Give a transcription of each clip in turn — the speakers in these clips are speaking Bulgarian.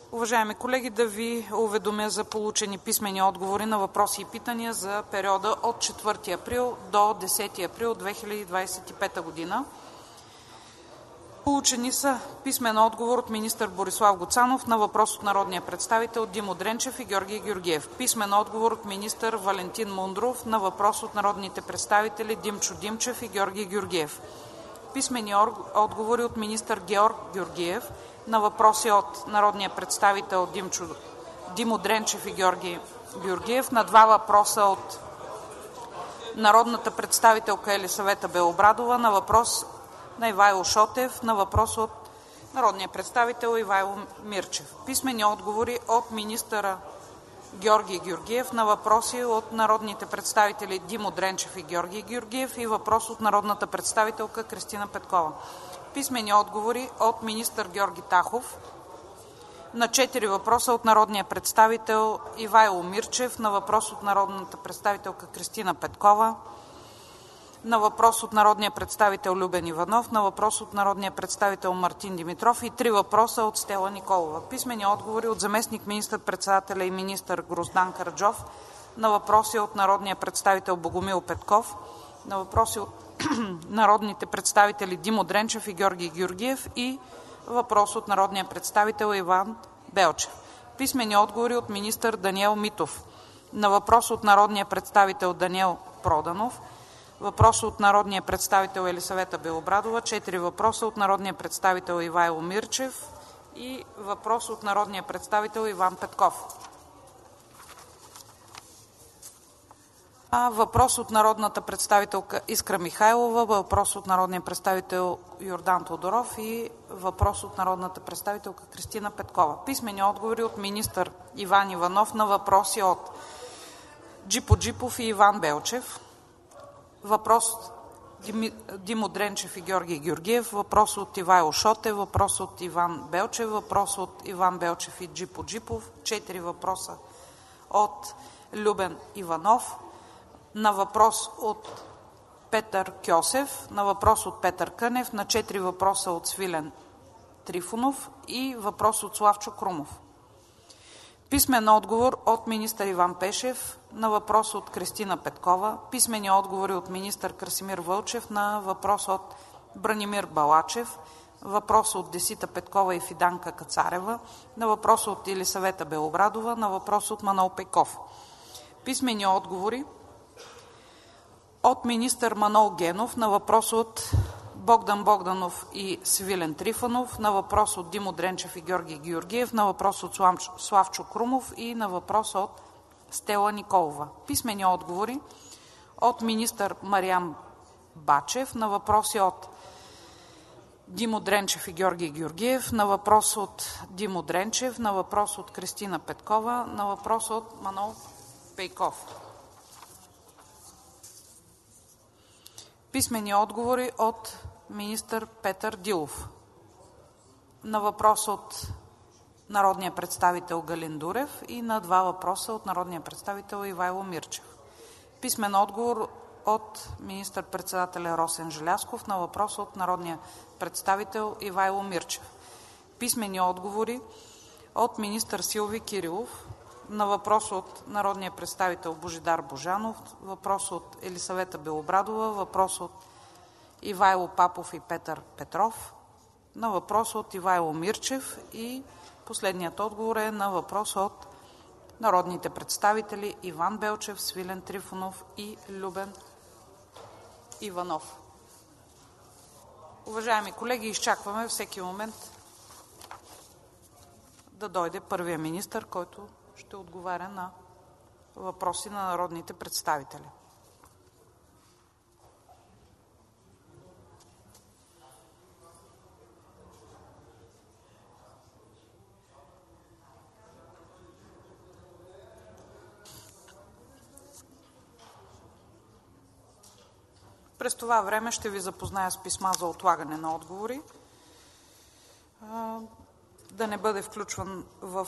Уважаеми колеги, да ви уведомя за получени писмени отговори на въпроси и питания за периода от 4 април до 10 април 2025 г. Получени са писмен отговор от министър Борислав Гуцанов на въпрос от народния представител Димо Дренчев и Георги Георгиев. Писмен отговор от министър Валентин Мундров на въпрос от народните представители Димчо Димчев и Георги Георгиев. Писмени отговори от министър Георг Георгиев на въпроси от народния представител Димо Дренчев и Георги Георгиев, на два въпроса от народната представителка Елисавета Белобрадова, на въпрос на Ивайло Шотев, на въпрос от народния представител Ивайло Мирчев. Писмени отговори от министъра Георги Георгиев на въпроси от народните представители Димо Дренчев и Георги Георгиев и въпрос от народната представителка Кристина Петкова. Писмени отговори от министър Георги Тахов на 4 въпроса от народния представител Ивайло Мирчев, на въпрос от народната представителка Кристина Петкова, на въпрос от народния представител Любен Иванов, на въпрос от народния представител Мартин Димитров и 3 въпроса от Стела Николова. Писмени отговори от заместник министър-председателя и министър Гроздан Караджов на въпроси от народния представител Богомил Петков, на въпроси от народните представители Димо Дренчев и Георги Георгиев и въпрос от народния представител Иван Белчев. Писмени отговори от министър Даниел Митов на въпрос от народния представител Даниел Проданов, въпрос от народния представител Елисавета Белобрадова, 4 въпроса от народния представител Ивайло Мирчев и въпрос от народния представител Иван Петков. Въпрос от народната представителка Искра Михайлова, въпрос от народния представител Йордан Тодоров и въпрос от народната представителка Кристина Петкова. Писмени отговори от министър Иван Иванов на въпроси от Джипо Джипов и Иван Белчев, въпрос от Димо Дренчев и Георги Георгиев, въпрос от Ивайло Шотев, въпрос от Иван Белчев, въпрос от Иван Белчев и Джипо Джипов, 4 въпроса от Любен Иванов, на въпрос от Петър Кьосев, на въпрос от Петър Кънев, на 4 въпроса от Свилен Трифонов и въпрос от Славчо Крумов. Писмен отговор от министър Иван Пешев на въпрос от Кристина Петкова. Писмени отговори от министър Красимир Вълчев на въпрос от Бранимир Балачев, въпрос от Десита Петкова и Фиданка Кацарева, на въпрос от Елисавета Белобрадова, на въпрос от Манол Пейков. Писмени отговори от министър Манол Генов на въпрос от Богдан Богданов и Свилен Трифонов, на въпрос от Димо Дренчев и Георги Георгиев, на въпрос от Славчо Крумов и на въпрос от Стела Николова. Писмени отговори от министър Мариан Бачев на въпроси от Димо Дренчев и Георги Георгиев, на въпрос от Димо Дренчев, на въпрос от Кристина Петкова, на въпрос от Манол Пейков. Писмени отговори от министър Петър Дилов на въпрос от народния представител Галин Дурев и на 2 въпроса от народния представител Ивайло Мирчев. Писмен отговор от министър-председателя Росен Желязков на въпрос от народния представител Ивайло Мирчев. Писмени отговори от министър Силви Кирилов на въпрос от народния представител Божидар Божанов, въпрос от Елисавета Белобрадова, въпрос от Ивайло Папов и Петър Петров, на въпрос от Ивайло Мирчев и последният отговор е на въпрос от народните представители Иван Белчев, Свилен Трифонов и Любен Иванов. Уважаеми колеги, изчакваме всеки момент да дойде първия министър, който ще отговаря на въпроси на народните представители. През това време ще ви запозная с писма за отлагане на отговори. Да не бъде включван в...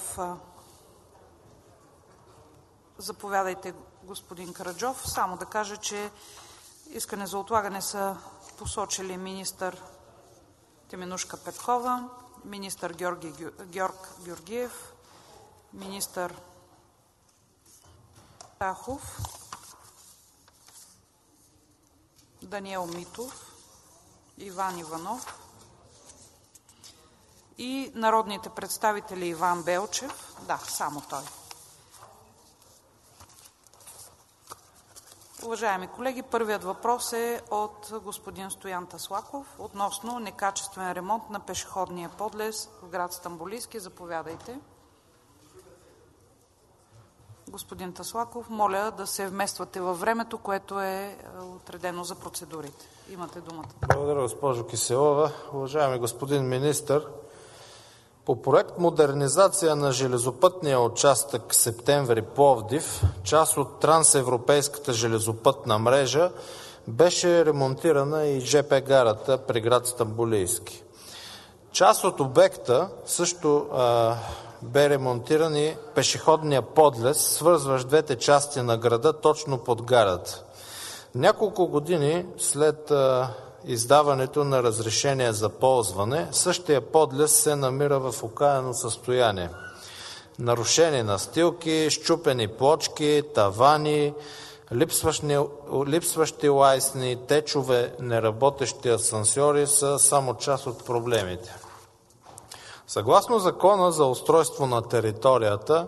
Заповядайте, господин Караджов. Само да кажа, че искане за отлагане са посочили министър Теменужка Петкова, министър Георг Георгиев, министър Тахов, Даниел Митов, Иван Иванов и народните представители Иван Белчев. Да, само той. Уважаеми колеги, първият въпрос е от господин Стоян Таслаков относно некачествен ремонт на пешеходния подлез в град Стамболийски. Заповядайте. Господин Таслаков, моля да се вмествате във времето, което е отредено за процедурите. Имате думата. Благодаря, госпожо Киселова. Уважаеми господин министър, по проект модернизация на железопътния участък Септември – Пловдив, част от трансевропейската железопътна мрежа, беше ремонтирана и жп гарата при град Стамболийски. Част от обекта също бе ремонтиран и пешеходния подлез, свързващ двете части на града точно под гарата. Няколко години след издаването на разрешение за ползване, същия подлез се намира в окаяно състояние. Нарушени настилки, счупени плочки, тавани, липсващи лайсни, течове, неработещи асансьори са само част от проблемите. Съгласно Закона за устройство на територията,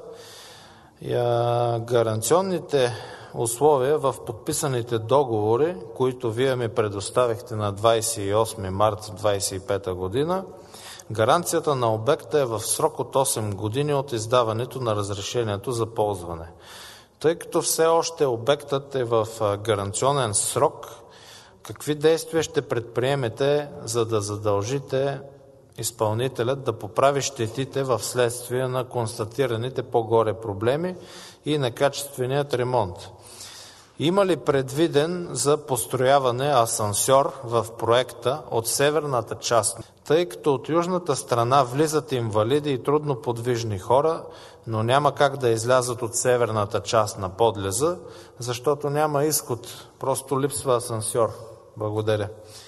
гаранционните условия в подписаните договори, които вие ми предоставихте на 28 март 2025 година, гаранцията на обекта е в срок от 8 години от издаването на разрешението за ползване. Тъй като все още обектът е в гаранционен срок, какви действия ще предприемете, за да задължите изпълнителят да поправи щетите в следствие на констатираните по-горе проблеми и некачественият ремонт? Има ли предвиден за построяване асансьор в проекта от северната част, тъй като от южната страна влизат инвалиди и трудноподвижни хора, но няма как да излязат от северната част на подлеза, защото няма изход, просто липсва асансьор? Благодаря.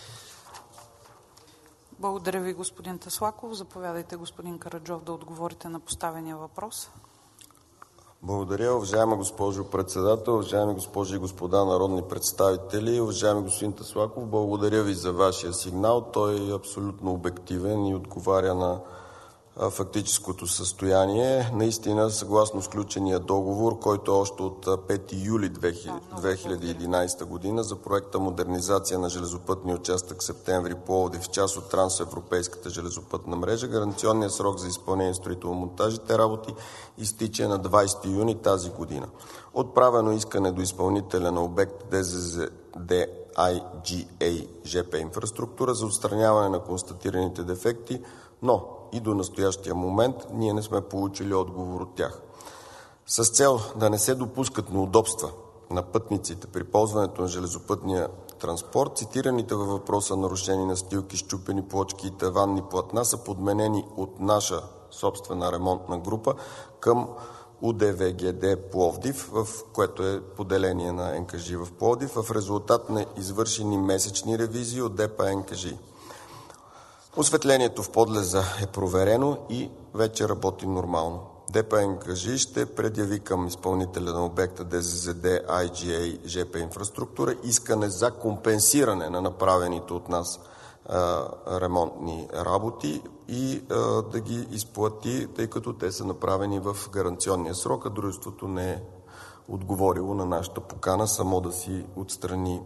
Благодаря ви, господин Таслаков. Заповядайте, господин Караджов, да отговорите на поставения въпрос. Благодаря, уважаема госпожо председател, уважаеми госпожи и господа народни представители. Уважаеми господин Таслаков, благодаря ви за вашия сигнал. Той е абсолютно обективен и отговаря на фактическото състояние. Наистина, съгласно сключения договор, който е още от 5 юли 2011 година за проекта модернизация на железопътния участък Септември – Пловдив, част от трансевропейската железопътна мрежа, гаранционният срок за изпълнение на строително-монтажните работи изтича на 20 юни тази година. Отправено искане до изпълнителя на обект ДЗЗД IGA ЖП инфраструктура за отстраняване на констатираните дефекти, но и до настоящия момент ние не сме получили отговор от тях. С цел да не се допускат неудобства на пътниците при ползването на железопътния транспорт, цитираните във въпроса нарушени настилки, счупени плочки и таванни платна са подменени от наша собствена ремонтна група към УДВГД Пловдив, в което е поделение на НКЖИ в Пловдив, в резултат на извършени месечни ревизии от ДП НКЖИ. Осветлението в подлеза е проверено и вече работи нормално. ДП НКЖИ ще предяви към изпълнителя на обекта ДЗЗД IGA ЖП инфраструктура искане за компенсиране на направените от нас ремонтни работи и да ги изплати, тъй като те са направени в гаранционния срок, а дружеството не е отговорило на нашата покана само да си отстрани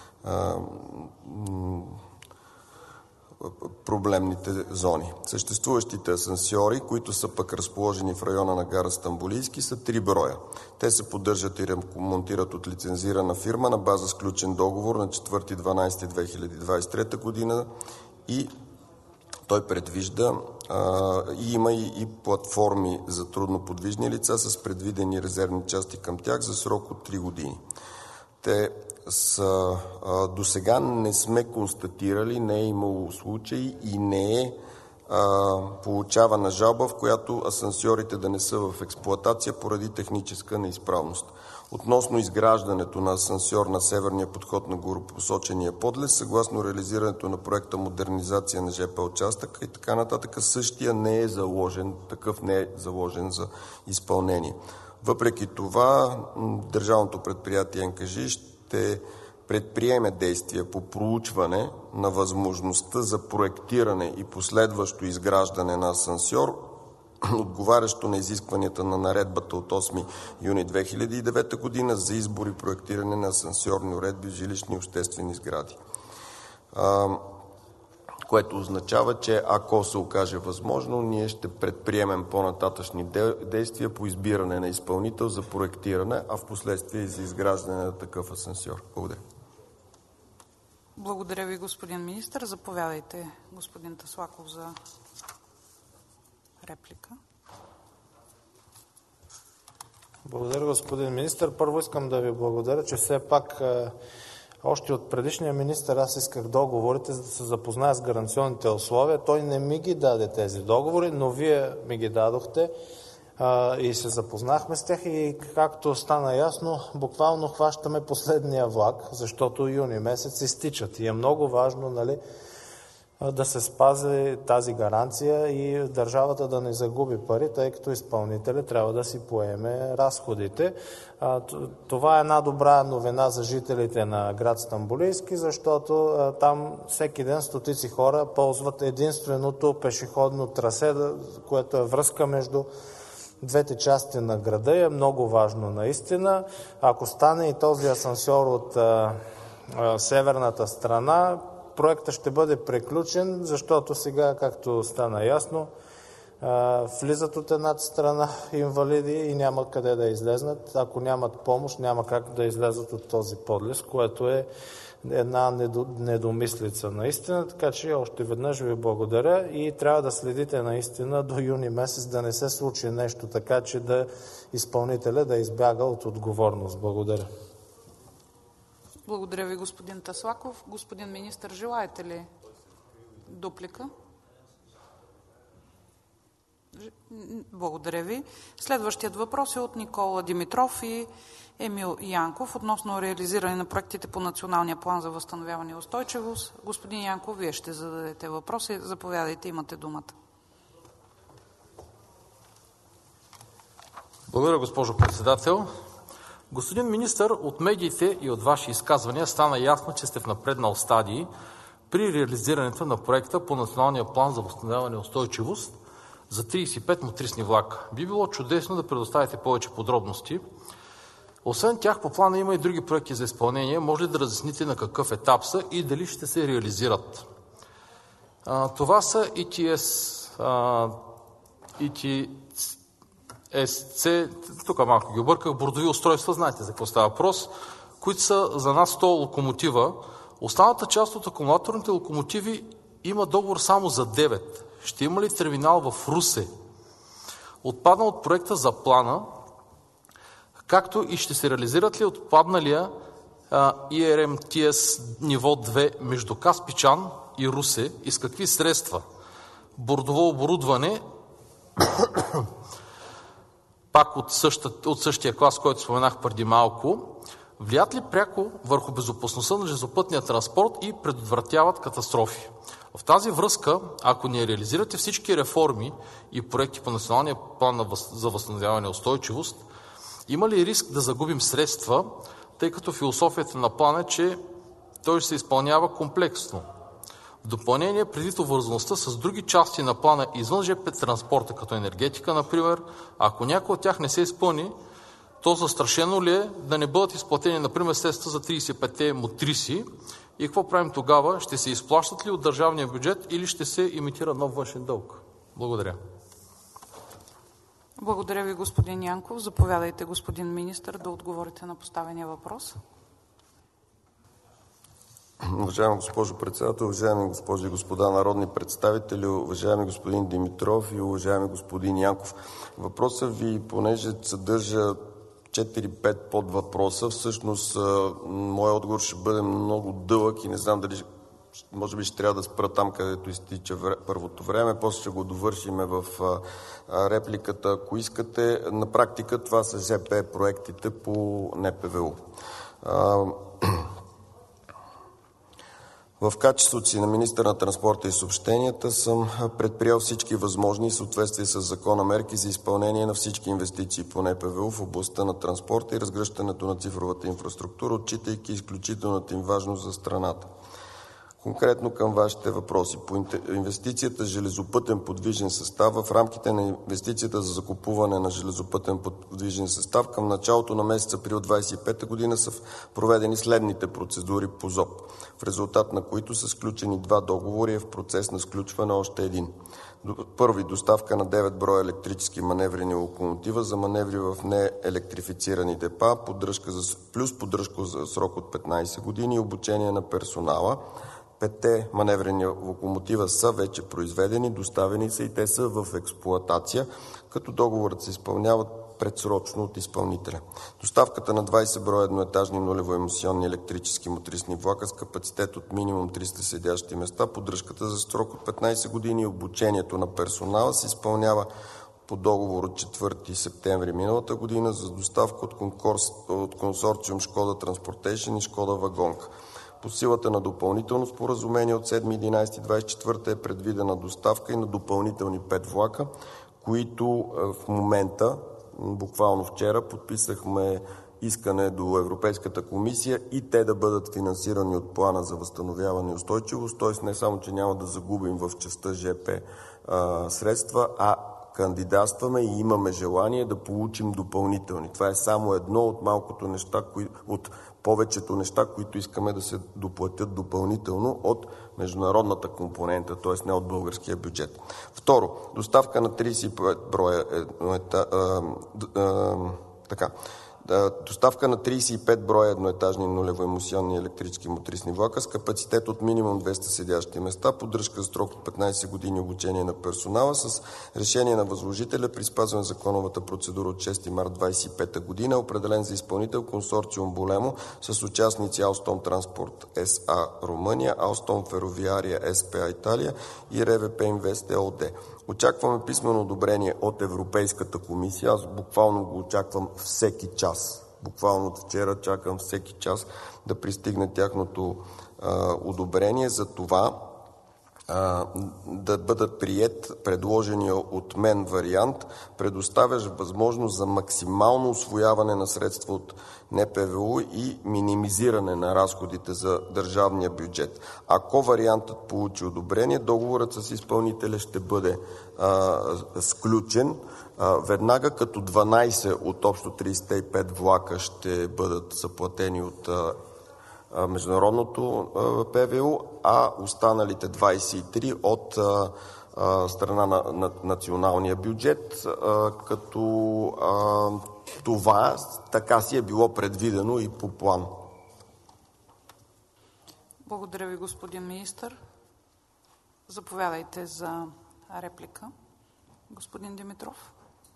проблемните зони. Съществуващите асансьори, които са пък разположени в района на гара Стамболийски, са 3 броя. Те се поддържат и ремонтират от лицензирана фирма на база сключен договор на 4.12.2023 година и той предвижда и има и платформи за трудноподвижни лица с предвидени резервни части към тях за срок от 3 години. Те до сега не сме констатирали, не е имало случаи и не е получавана жалба, в която асансьорите да не са в експлоатация поради техническа неизправност. Относно изграждането на асансьор на северния подход на горепосочения подлез, съгласно реализирането на проекта модернизация на ЖП участъка и така нататък, същия не е заложен, такъв не е заложен за изпълнение. Въпреки това, държавното предприятие НКЖИ ще предприеме действия по проучване на възможността за проектиране и последващо изграждане на асансьор, отговарящо на изискванията на наредбата от 8 юни 2009 година за избор и проектиране на асансьорни уредби в жилищни и обществени сгради. Което означава, че ако се окаже възможно, ние ще предприемем по-нататъшни действия по избиране на изпълнител за проектиране, а в последствие и за изграждане на такъв асансьор. Благодаря. Благодаря ви, господин министър. Заповядайте, господин Таслаков, за реплика. Благодаря, господин министър. Първо искам да ви благодаря, че все пак още от предишния министър аз исках договорите, за да се запозная с гаранционните условия. Той не ми ги даде тези договори, но вие ми ги дадохте и се запознахме с тях и както стана ясно, буквално хващаме последния влак, защото юни месец изтичат и е много важно, нали, да се спази тази гаранция и държавата да не загуби пари, тъй като изпълнителят трябва да си поеме разходите. Това е една добра новина за жителите на град Стамболийски, защото там всеки ден стотици хора ползват единственото пешеходно трасе, което е връзка между двете части на града и е много важно наистина. Ако стане и този асансьор от северната страна, проектът ще бъде приключен, защото сега, както стана ясно, влизат от едната страна инвалиди и няма къде да излезнат. Ако нямат помощ, няма как да излезат от този подлез, което е една недомислица наистина. Така че още веднъж ви благодаря и трябва да следите наистина до юни месец да не се случи нещо така, че да изпълнителя да избяга от отговорност. Благодаря. Благодаря ви, господин Таслаков. Господин министър, желаете ли дуплика? Благодаря ви. Следващият въпрос е от Никола Димитров и Емил Янков относно реализиране на проектите по Националния план за възстановяване и устойчивост. Господин Янков, вие ще зададете въпроси. Заповядайте, имате думата. Благодаря, госпожо председател. Господин министър, от медиите и от ваши изказвания стана ясно, че сте в напреднал стадий при реализирането на проекта по Националния план за възстановяване и устойчивост за 35 мотрисни влака. Би било чудесно да предоставите повече подробности. Освен тях, по плана има и други проекти за изпълнение. Може ли да разясните на какъв етап са и дали ще се реализират? Това са ETS, тук малко ги обърках, бордови устройства, знаете за какво става въпрос, които са за над 100 локомотива. Останалата част от акумулаторните локомотиви има договор само за 9. Ще има ли терминал в Русе? Отпадна от проекта за плана, както и ще се реализират ли отпадналия ERMTS ниво 2 между Каспичан и Русе и с какви средства? Бордово оборудване, пак от същия клас, който споменах преди малко, влият ли пряко върху безопасността на железопътния транспорт и предотвратяват катастрофи? В тази връзка, ако не реализирате всички реформи и проекти по Националния план за възстановяване и устойчивост, има ли риск да загубим средства, тъй като философията на плана е, че той ще се изпълнява комплексно? В допълнение, предвид обвързаността с други части на плана извън ЖП транспорта, като енергетика, например, ако някой от тях не се изпълни, то застрашено ли е да не бъдат изплатени, например, средства за 35-те мотриси и какво правим тогава? Ще се изплащат ли от държавния бюджет или ще се имитира нов външен дълг? Благодаря. Благодаря ви, господин Янков. Заповядайте, господин министър, да отговорите на поставения въпрос. Уважаема госпожо председател, уважаеми госпожи и господа народни представители, уважаеми господин Димитров и уважаеми господин Янков. Въпросът ви, понеже съдържа 4-5 подвъпроса, всъщност моят отговор ще бъде много дълъг и не знам дали може би ще трябва да спра там, където изтича първото време, после ще го довършиме в репликата, ако искате. На практика това са ЖП проектите по НПВУ. В качеството си на министър на транспорта и съобщенията съм предприел всички възможни в съответствие с закона мерки за изпълнение на всички инвестиции по НПВУ в областта на транспорта и разгръщането на цифровата инфраструктура, отчитайки изключителната им важност за страната. Конкретно към вашите въпроси. По инвестицията железопътен подвижен състав в рамките на инвестицията за закупуване на железопътен подвижен състав към началото на месец април 2025 година са проведени следните процедури по ЗОП, в резултат на които са сключени 2 договора и е в процес на сключване още един. Първи, доставка на 9 броя електрически маневрени локомотива за маневри в неелектрифицирани депа, плюс поддръжка за срок от 15 години и обучение на персонала. 5 маневрени локомотива са вече произведени, доставени са и те са в експлоатация, като договорът се изпълнява предсрочно от изпълнителя. Доставката на 20 броя едноетажни нулевоемисионни електрически мотрисни влака с капацитет от минимум 300 седящи места, поддръжката за срок от 15 години и обучението на персонала се изпълнява по договор от 4 септември миналата година за доставка от консорциум Шкода Transportation и Шкода Вагонка. По силата на допълнително споразумение от 7.11.24 е предвидена доставка и на допълнителни 5 влака, които в момента, буквално вчера, подписахме искане до Европейската комисия и те да бъдат финансирани от плана за възстановяване и устойчивост, т.е. не само, че няма да загубим в частта ЖП средства, а кандидатстваме и имаме желание да получим допълнителни. Това е само едно от малкото неща, от повечето неща, които искаме да се доплатят допълнително от международната компонента, т.е. не от българския бюджет. Второ, доставка на 35 броя доставка на 35 броя едноетажни нулевоемисионни електрически мотрисни влака с капацитет от минимум 200 седящи места, поддръжка за срок от 15 години, обучение на персонала с решение на възложителя при спазване на законовата процедура от 6 март 2025 година, определен за изпълнител консорциум Болемо с участници Алстом Транспорт СА Румъния, Алстом Феровиария СПА Италия и РВП Инвест ЕОД. Очакваме писмено одобрение от Европейската комисия. Аз буквално го очаквам всеки час. Буквално от вчера чакам всеки час да пристигне тяхното одобрение за това да бъдат приет предложения от мен вариант, предоставящ възможност за максимално усвояване на средства от НПВУ и минимизиране на разходите за държавния бюджет. Ако вариантът получи одобрение, договорът с изпълнителя ще бъде сключен веднага, като 12 от общо 35 влака ще бъдат заплатени от международното ПВУ, а останалите 23 от страна на националния бюджет, като това така си е било предвидено и по план. Благодаря ви, господин министър. Заповядайте за реплика, господин Димитров.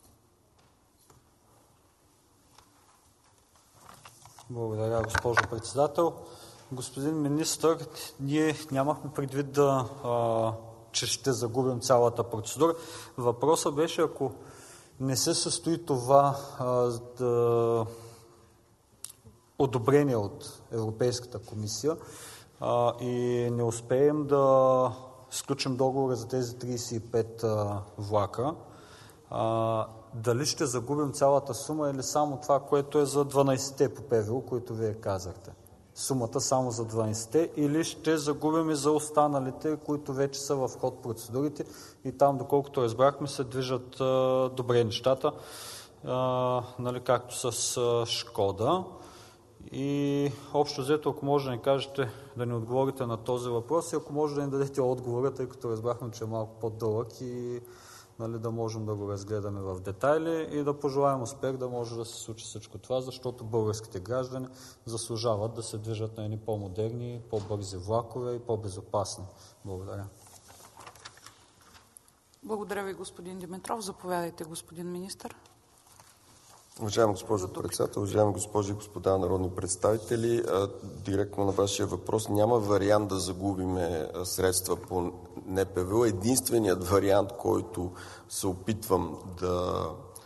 Благодаря, госпожо председател. Господин министър, ние нямахме предвид че ще загубим цялата процедура. Въпросът беше, ако не се състои това одобрение от Европейската комисия и не успеем да сключим договора за тези 35 влака, дали ще загубим цялата сума или само това, което е за 12-те по ПВУ, които вие казахте? Сумата само за 12-те или ще загубим и за останалите, които вече са в ход процедурите и там, доколкото разбрахме, се движат добре нещата, както с Шкода. И общо взето, ако може да ни кажете, да ни отговорите на този въпрос и ако може да ни дадете отговора, тъй като разбрахме, че е малко по-дълъг и да можем да го разгледаме в детайли и да пожелаем успех да може да се случи всичко това, защото българските граждани заслужават да се движат на едни по-модерни, по-бързи влакове и по-безопасни. Благодаря. Благодаря ви, господин Димитров. Заповядайте, господин министър. Уважаема госпожо председател, уважаеми госпожи и господа народни представители, директно на вашия въпрос, няма вариант да загубиме средства по НПВУ. Единственият вариант, който се опитвам да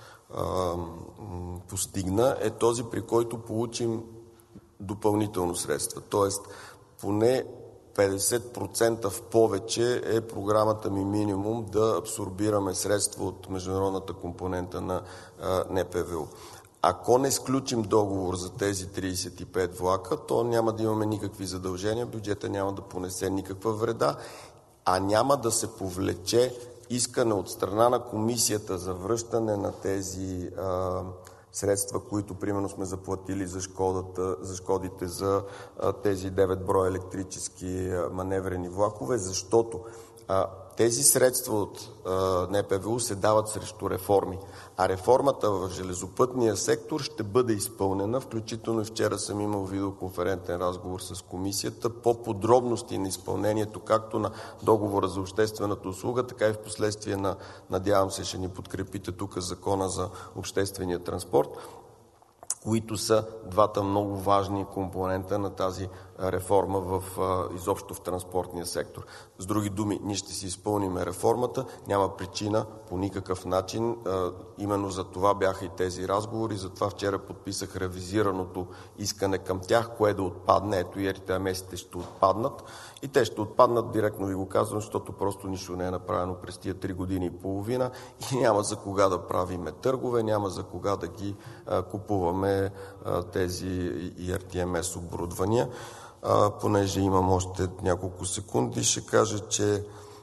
постигна, е този, при който получим допълнително средства. Тоест, поне 50% в повече е програмата ми минимум да абсорбираме средства от международната компонента на НПВУ. Ако не сключим договор за тези 35 влака, то няма да имаме никакви задължения, бюджета няма да понесе никаква вреда, а няма да се повлече искане от страна на комисията за връщане на тези средства, които примерно сме заплатили за Шкодите, за тези 9 броя електрически маневрени влакове, защото тези средства от НПВУ се дават срещу реформи. А реформата в железопътния сектор ще бъде изпълнена, включително и вчера съм имал видеоконферентен разговор с комисията по подробности на изпълнението, както на договора за обществената услуга, така и в последствие надявам се, ще ни подкрепите тук Закона за обществения транспорт, които са двата много важни компонента на тази реформа изобщо в транспортния сектор. С други думи, ние ще си изпълним реформата, няма причина по никакъв начин. Именно за това бяха и тези разговори, затова вчера подписах ревизираното искане към тях, кое да отпадне. Ето и РТМС-ите ще отпаднат. И те ще отпаднат, директно ви го казвам, защото просто нищо не е направено през тия 3 години и половина и няма за кога да правиме търгове, няма за кога да ги купуваме тези ERTMS оборудвания. Понеже имам още няколко секунди, ще кажа, че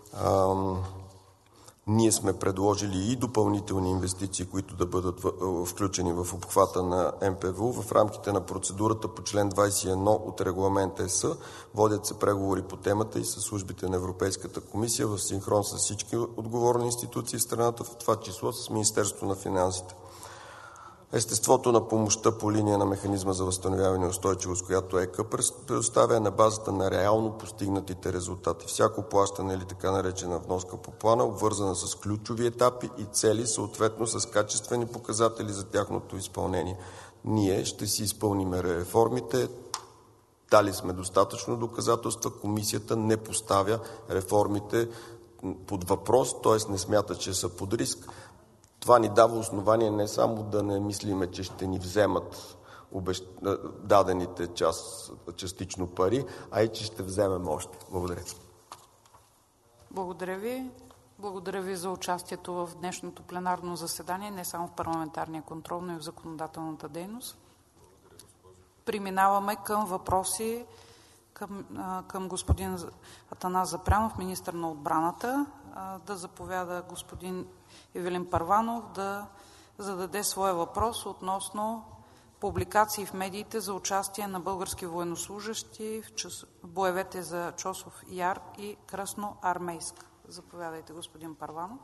ние сме предложили и допълнителни инвестиции, които да бъдат включени в обхвата на НПВУ в рамките на процедурата по член 21 от регламент ЕС. Водят се преговори по темата и с службите на Европейската комисия в синхрон с всички отговорни институции в страната, в това число с Министерството на финансите. Естеството на помощта по линия на механизма за възстановяване и устойчивост, която ЕК предоставя на базата на реално постигнатите резултати. Всяко плащане или така наречена вноска по плана, обвързана с ключови етапи и цели, съответно с качествени показатели за тяхното изпълнение. Ние ще си изпълним реформите, дали сме достатъчно доказателства, комисията не поставя реформите под въпрос, т.е. не смята, че са под риск. Това ни дава основание не само да не мислиме, че ще ни вземат дадените частично пари, а и че ще вземем още. Благодаря. Благодаря ви. Благодаря ви за участието в днешното пленарно заседание, не само в парламентарния контрол, но и в законодателната дейност. Преминаваме към въпроси към господин Атанас Запрянов, министър на отбраната. Да заповяда господин Ивелин Първанов да зададе своя въпрос относно публикации в медиите за участие на български военнослужещи в боевете за Чосов яр и Красноармейск. Заповядайте, господин Първанов.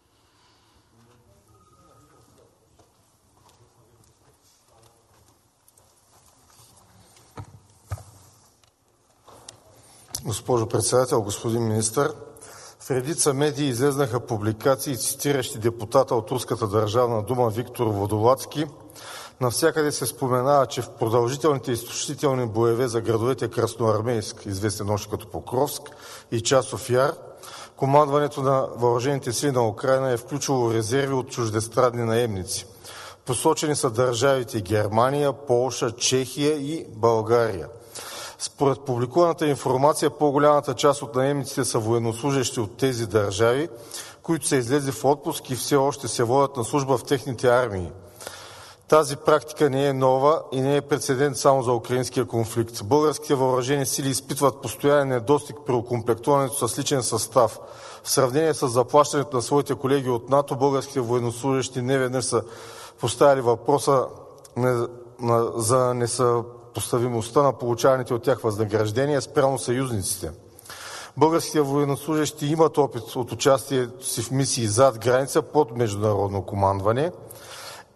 Госпожо председател, господин министър, в редица медии излезнаха публикации, цитиращи депутата от Руската държавна дума Виктор Водолацки. Навсякъде се споменава, че в продължителните изтощителни боеве за градовете Красноармейск, известен още като Покровск, и Часов яр, командването на въоръжените сили на Украйна е включило резерви от чуждестранни наемници. Посочени са държавите Германия, Полша, Чехия и България. Според публикуваната информация, по-голямата част от наемниците са военнослужещи от тези държави, които са излезли в отпуск и все още се водят на служба в техните армии. Тази практика не е нова и не е прецедент само за украинския конфликт. Българските въоръжени сили изпитват постоянен недостиг при окомплектуването с личен състав. В сравнение с заплащането на своите колеги от НАТО, българските военнослужещи неведнъж са поставили въпроса за несъпоставимостта на получаваните от тях възнаграждения спрямо съюзниците. Българските военнослужещи имат опит от участието си в мисии зад граница под международно командване.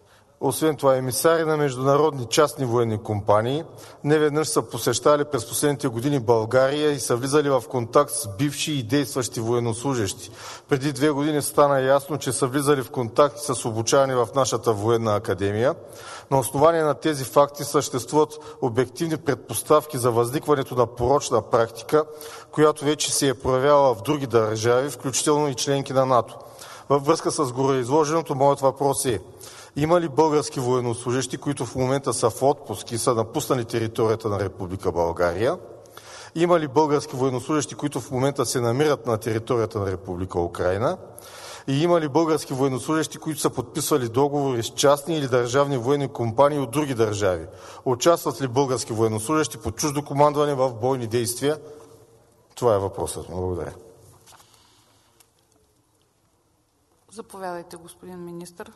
Освен това, емисари на международни частни военни компании неведнъж са посещали през последните години България и са влизали в контакт с бивши и действащи военнослужещи. Преди 2 години стана ясно, че са влизали в контакт с обучаване в нашата военна академия. На основание на тези факти съществуват обективни предпоставки за възникването на порочна практика, която вече се е проявявала в други държави, включително и членки на НАТО. Във връзка с гореизложеното, моят въпрос е: има ли български военнослужещи, които в момента са в отпуск и са напуснали територията на Република България? Има ли български военнослужещи, които в момента се намират на територията на Република Украйна? И има ли български военнослужещи, които са подписвали договори с частни или държавни военни компании от други държави? Участват ли български военнослужещи под чуждо командване в бойни действия? Това е въпросът. Благодаря. Заповядайте, господин министър.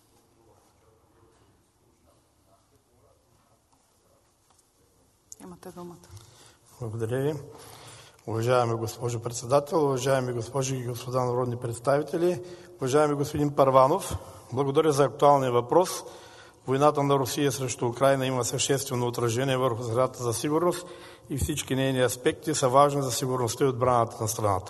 Имате думата. Благодаря ви. Уважаема госпожо председател, уважаеми госпожи и господа народни представители, уважаеми господин Първанов, благодаря за актуалния въпрос. Войната на Русия срещу Украйна има съществено отражение върху средата за сигурност и всички нейни аспекти са важни за сигурността и отбраната на страната.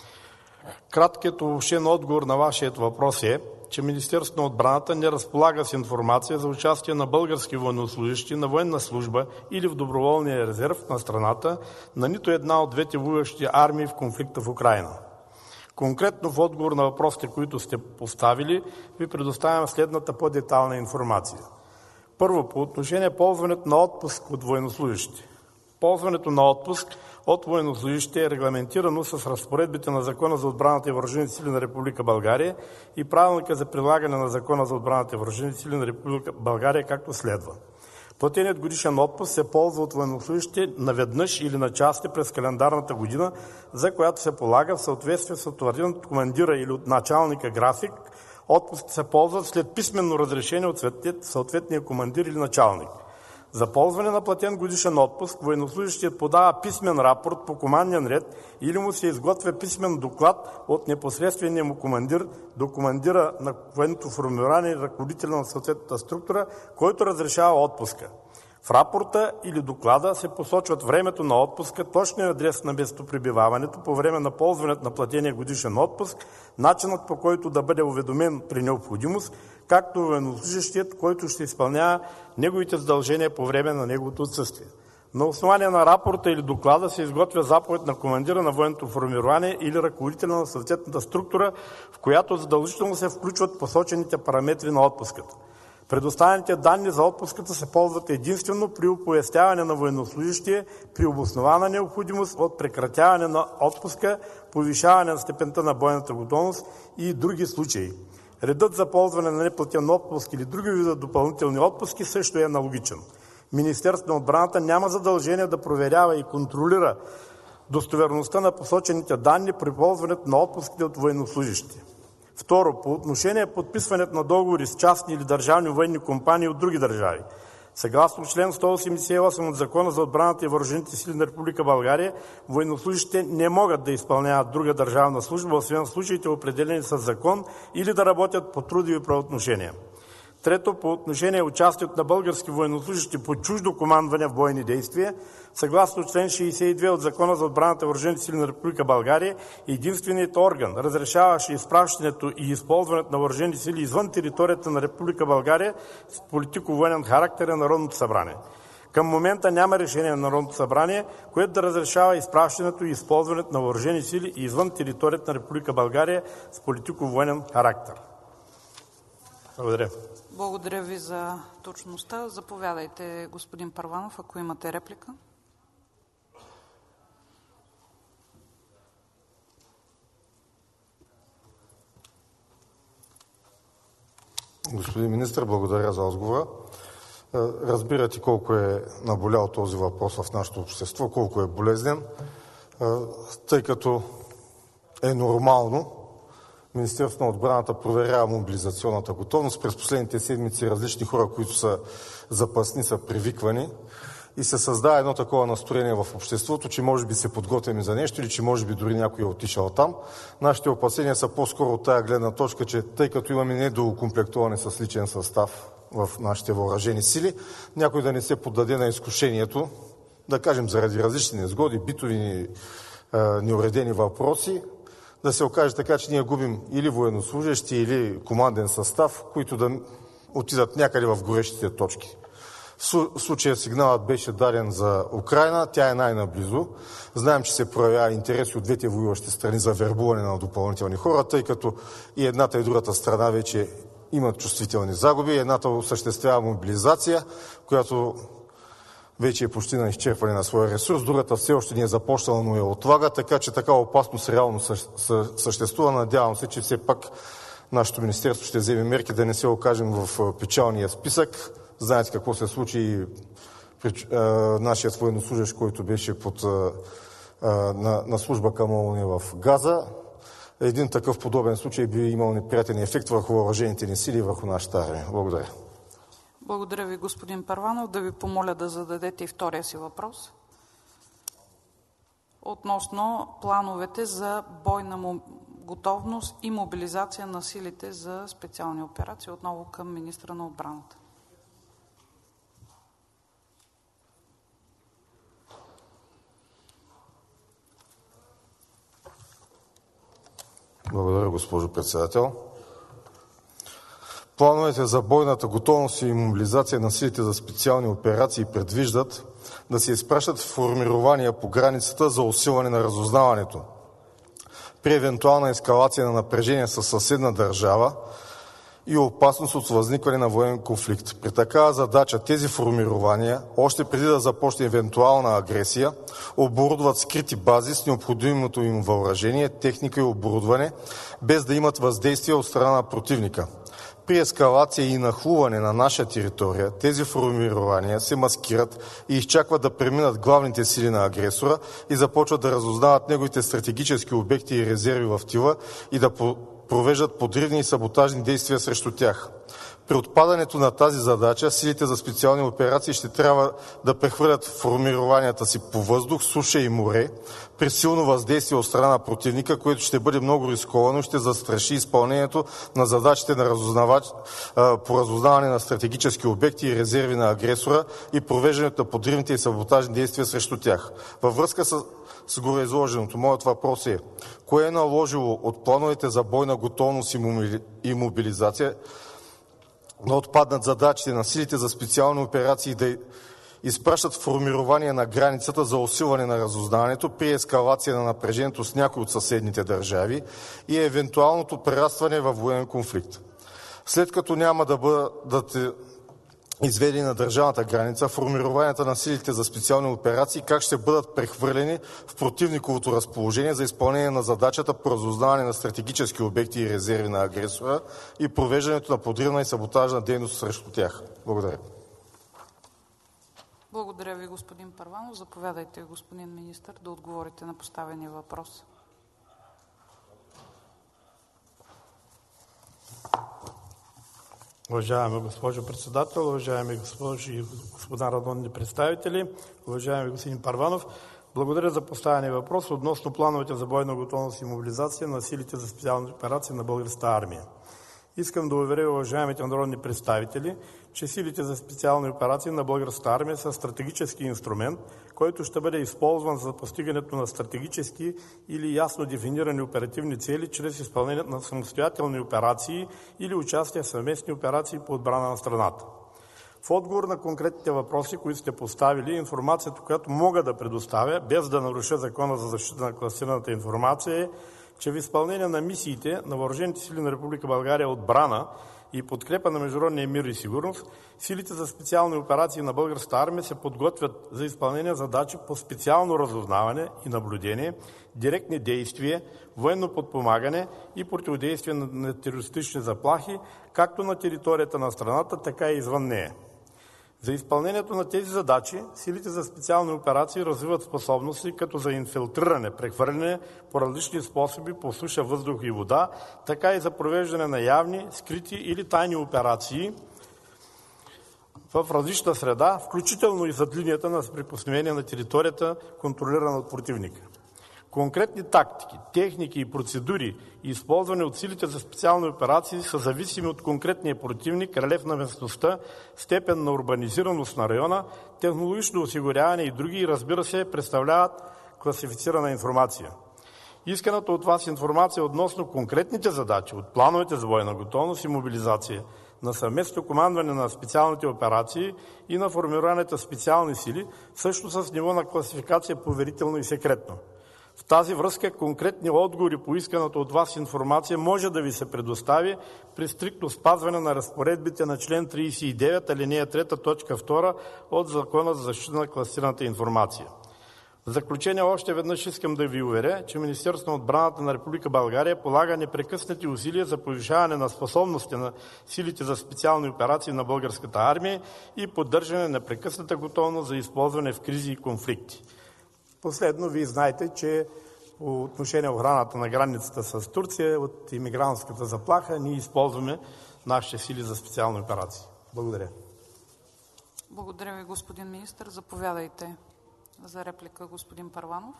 Краткият обобщен отговор на вашият въпрос е, че Министерството на отбраната не разполага с информация за участие на български военнослужещи на военна служба или в доброволния резерв на страната на нито една от двете воюващи армии в конфликта в Украйна. Конкретно в отговор на въпросите, които сте поставили, ви предоставям следната по-детайлна информация. Първо, по отношение ползването на отпуск от военнослужещи. Ползването на отпуск от военнослужещите е регламентирано с разпоредбите на Закона за отбраната и въоръжените сили на Република България и Правилника за прилагане на Закона за отбраната и въоръжените сили на Република България, както следва. Платеният годишен отпуск се ползва от военнослужещите наведнъж или на части през календарната година, за която се полага в съответствие с утвърден от командира или от началника график. Отпуските се ползват след писменно разрешение от съответния командир или началник. За ползване на платен годишен отпуск военнослужещият подава писмен рапорт по команден ред или му се изготвя писмен доклад от непосредствения му командир до командира на военното формирование и ръководителя на съответната структура, който разрешава отпуска. В рапорта или доклада се посочват времето на отпуска, точният адрес на местопребиваването по време на ползването на платения годишен отпуск, начинът, по който да бъде уведомен при необходимост, както военнослужещият, който ще изпълнява неговите задължения по време на неговото отсъствие. На основание на рапорта или доклада се изготвя заповед на командира на военното формирование или ръководителя на съответната структура, в която задължително се включват посочените параметри на отпуската. Предоставените данни за отпуската се ползват единствено при оповестяване на военнослужещия при обоснована необходимост от прекратяване на отпуска, повишаване на степента на бойната готовност и други случаи. Редът за ползване на неплатен отпуск или други вида допълнителни отпуски също е аналогичен. Министерството на отбраната няма задължение да проверява и контролира достоверността на посочените данни при ползването на отпуските от военнослужещи. Второ, по отношение подписването на договори с частни или държавни военни компании от други държави. Съгласно член 188 от Закона за отбраната и въоръжените сили на Република България, военнослужещите не могат да изпълняват друга държавна служба, освен в случаите определени със закон, или да работят по трудови правоотношения. Трето, по отношение участието на български военнослужещи по чуждо командване в бойни действия, съгласно член 62 от Закона за отбраната и въоръжените сили на Република България, единственият орган, разрешаващ изпращането и използването на въоръжени сили извън територията на Република България с политико-военен характер е Народното събрание. Към момента няма решение на Народното събрание, което да разрешава изпращането и използването на въоръжени сили извън територията на Република България с политико-военен характер. Благодаря. Благодаря ви за точността. Заповядайте, господин Първанов, ако имате реплика. Господин министър, благодаря за отговора. Разбирате колко е наболял този въпрос в нашето общество, колко е болезнен, тъй като е нормално Министерството на отбраната проверява мобилизационната готовност. През последните седмици различни хора, които са запасни, са привиквани и се създава едно такова настроение в обществото, че може би се подготвяме за нещо или че може би дори някой е отишъл там. Нашите опасения са по-скоро от тая гледна точка, че тъй като имаме недоокомплектоване с личен състав в нашите въоръжени сили, някой да не се поддаде на изкушението, да кажем заради различни незгоди, битови неуредени въпроси, да се окаже така, че ние губим или военнослужещи, или команден състав, които да отидат някъде в горещите точки. В случая сигналът беше даден за Украйна, тя е най-наблизо. Знаем, че се проявява интерес от двете воюващи страни за вербуване на допълнителни хора, тъй като и едната и другата страна вече имат чувствителни загуби. Едната осъществява мобилизация, която вече е почти на изчерпване на своя ресурс, другата все още не е започнала, но я отлага, така че такава опасност реално съществува. Надявам се, че все пак нашето министерство ще вземе мерки да не се окажем в печалния списък. Знаете какво се случи при нашият военнослужещ, който беше на служба към ООН в Газа. Един такъв подобен случай би имал неприятен ефект върху въоръжените ни сили и върху нашата армия. Благодаря. Благодаря ви, господин Първанов. Да ви помоля да зададете и втория си въпрос. Относно плановете за бойна готовност и мобилизация на силите за специални операции, отново към министра на отбраната. Благодаря, госпожо председател. Плановете за бойната готовност и мобилизация на силите за специални операции предвиждат да се изпращат формирования по границата за усилване на разузнаването. При евентуална ескалация на напрежение със съседна държава и опасност от възникване на военен конфликт. При такава задача тези формирования, още преди да започне евентуална агресия, оборудват скрити бази с необходимото им въоръжение, техника и оборудване, без да имат въздействие от страна на противника. При ескалация и нахлуване на наша територия, тези формирования се маскират и изчакват да преминат главните сили на агресора и започват да разузнават неговите стратегически обекти и резерви в тила и да провеждат подривни и саботажни действия срещу тях. При отпадането на тази задача, силите за специални операции ще трябва да прехвърлят формированията си по въздух, суша и море при силно въздействие от страна на противника, което ще бъде много рисковано и ще застраши изпълнението на задачите на по разузнаване на стратегически обекти и резерви на агресора и провеждането на подривните и саботажни действия срещу тях. Във връзка с гореизложеното, моят въпрос е: кое е наложило от плановете за бойна готовност и мобилизация да отпаднат задачите на силите за специални операции да изпращат формирования на границата за усилване на разузнаването при ескалация на напрежението с някои от съседните държави и евентуалното прерастване във военен конфликт? След като няма да бъдат изведени на държавната граница, формированията на силите за специални операции как ще бъдат прехвърлени в противниковото разположение за изпълнение на задачата по разузнаване на стратегически обекти и резерви на агресора и провеждането на подривна и саботажна дейност срещу тях? Благодаря. Благодаря ви, господин Първанов. Заповядайте, господин министър, да отговорите на поставения въпрос. Уважаема госпожо председател, уважаеми госпожи и господа народни представители, уважаеми господин Първанов, благодаря за поставения въпрос относно плановете за бойна готовност и мобилизация на силите за специални операции на българската армия. Искам да уверя уважаемите народни представители, че силите за специални операции на българската армия са стратегически инструмент, който ще бъде използван за постигането на стратегически или ясно дефинирани оперативни цели чрез изпълнение на самостоятелни операции или участие в съвместни операции по отбрана на страната. В отговор на конкретните въпроси, които сте поставили, информацията, която мога да предоставя, без да наруша Закона за защита на класираната информация, е, че в изпълнение на мисиите на въоръжените сили на Република България отбрана и подкрепа на международния мир и сигурност, силите за специални операции на българската армия се подготвят за изпълнение задачи по специално разузнаване и наблюдение, директни действия, военно подпомагане и противодействие на терористични заплахи, както на територията на страната, така и извън нея. За изпълнението на тези задачи силите за специални операции развиват способности като за инфилтриране, прехвърляне по различни способи по суша, въздух и вода, така и за провеждане на явни, скрити или тайни операции в различна среда, включително и зад линията на съприкосновение на територията, контролирана от противника. Конкретни тактики, техники и процедури, използвани от силите за специални операции, са зависими от конкретния противник, релеф на местността, степен на урбанизираност на района, технологично осигуряване и други, и разбира се, представляват класифицирана информация. Исканата от вас информация относно конкретните задачи от плановете за военна готовност и мобилизация на съвместно командване на специалните операции и на формираните специални сили, също с ниво на класификация поверително и секретно. В тази връзка конкретни отговори по исканата от вас информация може да ви се предостави при стриктно спазване на разпоредбите на член 39, алинея 3, точка 2 от Закона за защита на класифицираната информация. В заключение още веднъж искам да ви уверя, че Министерството на отбраната на Република България полага непрекъснати усилия за повишаване на способностите на силите за специални операции на българската армия и поддържане на непрекъсната готовност за използване в кризи и конфликти. Последно, вие знаете, че по отношение охраната на границата с Турция от имигрантската заплаха ние използваме нашите сили за специални операции. Благодаря. Благодаря ви, господин министър. Заповядайте за реплика, господин Първанов.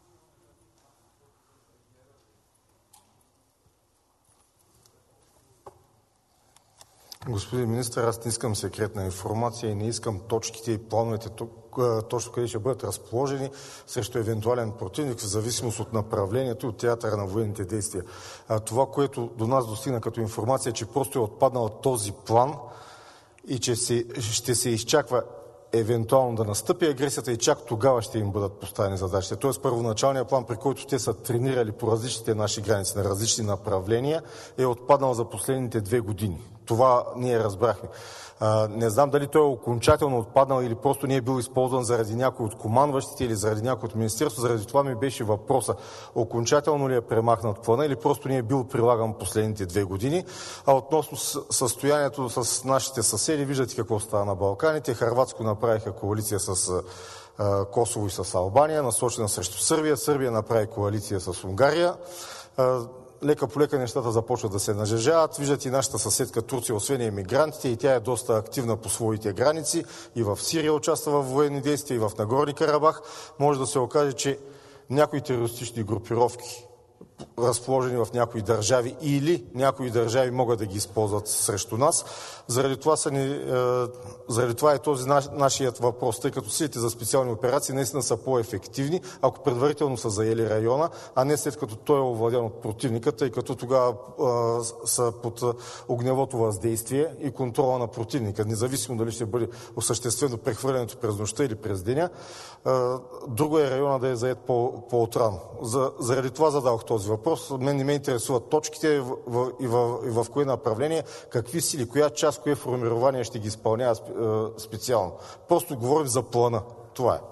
Господин министър, аз не искам секретна информация и не искам точките и плановете точно къде ще бъдат разположени срещу евентуален противник в зависимост от направлението и от театъра на военните действия. Това, което до нас достигна като информация, че просто е отпаднал този план и че ще се изчаква евентуално да настъпи агресията и чак тогава ще им бъдат поставени задачите. Тоест първоначалният план, при който те са тренирали по различните наши граници на различни направления, е отпаднал за последните 2 години. Това ние разбрахме. Не знам дали той е окончателно отпаднал или просто не е бил използван заради някой от командващите или заради някой от министерство. Заради това ми беше въпроса. Окончателно ли е премахнат плана или просто не е бил прилаган последните 2 години? А относно състоянието с нашите съседи, виждате какво става на Балканите. Хърватско направиха коалиция с Косово и с Албания, насочена срещу Сърбия. Сърбия направи коалиция с Унгария. Лека по лека нещата започват да се нажежават. Виждате и нашата съседка Турция, освен емигрантите, и тя е доста активна по своите граници. И в Сирия участва в военни действия, и в Нагорни Карабах. Може да се окаже, че някои терористични групировки, разположени в някои държави, или някои държави могат да ги използват срещу нас. Заради това е този нашият въпрос, тъй като силите за специални операции наистина са по-ефективни, ако предварително са заели района, а не след като той е овладян от противника, тъй като тогава са под огневото въздействие и контрола на противника, независимо дали ще бъде осъществено прехвърлянето през нощта или през деня. Друго е района да е заед по-отрано. Заради това зададох този въпрос. Мен не ме интересуват точките и в кое направление, какви сили, коя част, кое формирование ще ги изпълнява специално. Просто говорим за плана. Това е.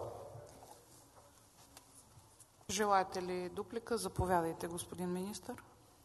Желаете ли дуплика? Заповядайте, господин министър.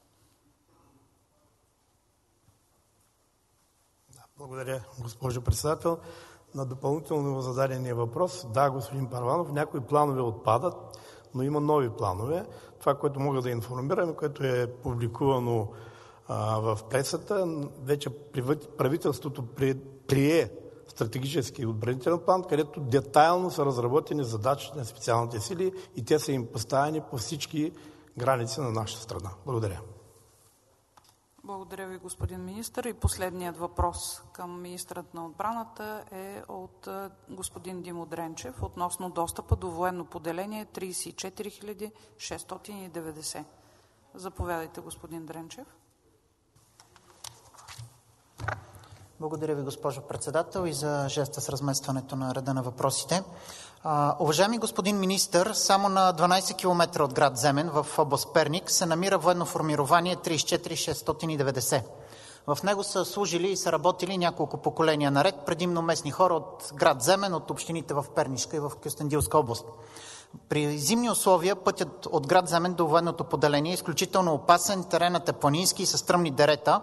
Благодаря, госпожо председател. На допълнително зададения въпрос, да, господин Първанов, някои планове отпадат, но има нови планове. Това, което мога да информирам, което е публикувано в пресата, вече правителството прие стратегически отбранителен план, където детайлно са разработени задачи на специалните сили и те са им поставени по всички граници на нашата страна. Благодаря. Благодаря ви, господин министър. И последният въпрос към министърът на отбраната е от господин Димо Дренчев относно достъпа до военно поделение 34 690. Заповядайте, господин Дренчев. Благодаря ви, госпожо председател, и за жеста с разместването на реда на въпросите. Уважаеми господин министър, само на 12 км от град Земен в област Перник се намира военно формирование 34 690. В него са служили и са работили няколко поколения наред, предимно местни хора от град Земен, от общините в Пернишка и в Кюстендилска област. При зимни условия пътят от град Земен до военното поделение е изключително опасен, теренът е планински и с стръмни дерета.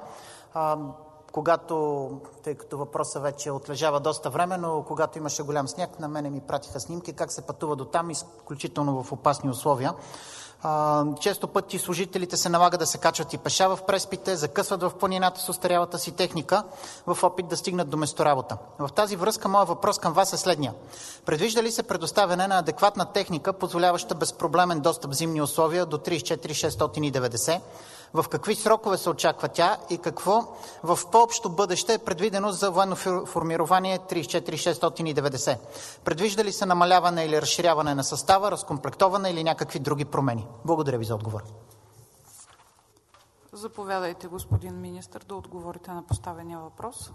Тъй като въпросът вече отлежава доста време, но когато имаше голям сняг, на мене ми пратиха снимки как се пътува до там, изключително в опасни условия. Често пъти служителите се налага да се качват и пеша в преспите, закъсват в планината с остарялата си техника в опит да стигнат до месторабота. В тази връзка моят въпрос към вас е следния. Предвижда ли се предоставяне на адекватна техника, позволяваща безпроблемен достъп в зимни условия до 34690? В какви срокове се очаква тя и какво в по-общо бъдеще е предвидено за военно формирование 34690? Предвижда ли се намаляване или разширяване на състава, разкомплектоване или някакви други промени? Благодаря ви за отговор. Заповядайте, господин министър, да отговорите на поставения въпрос.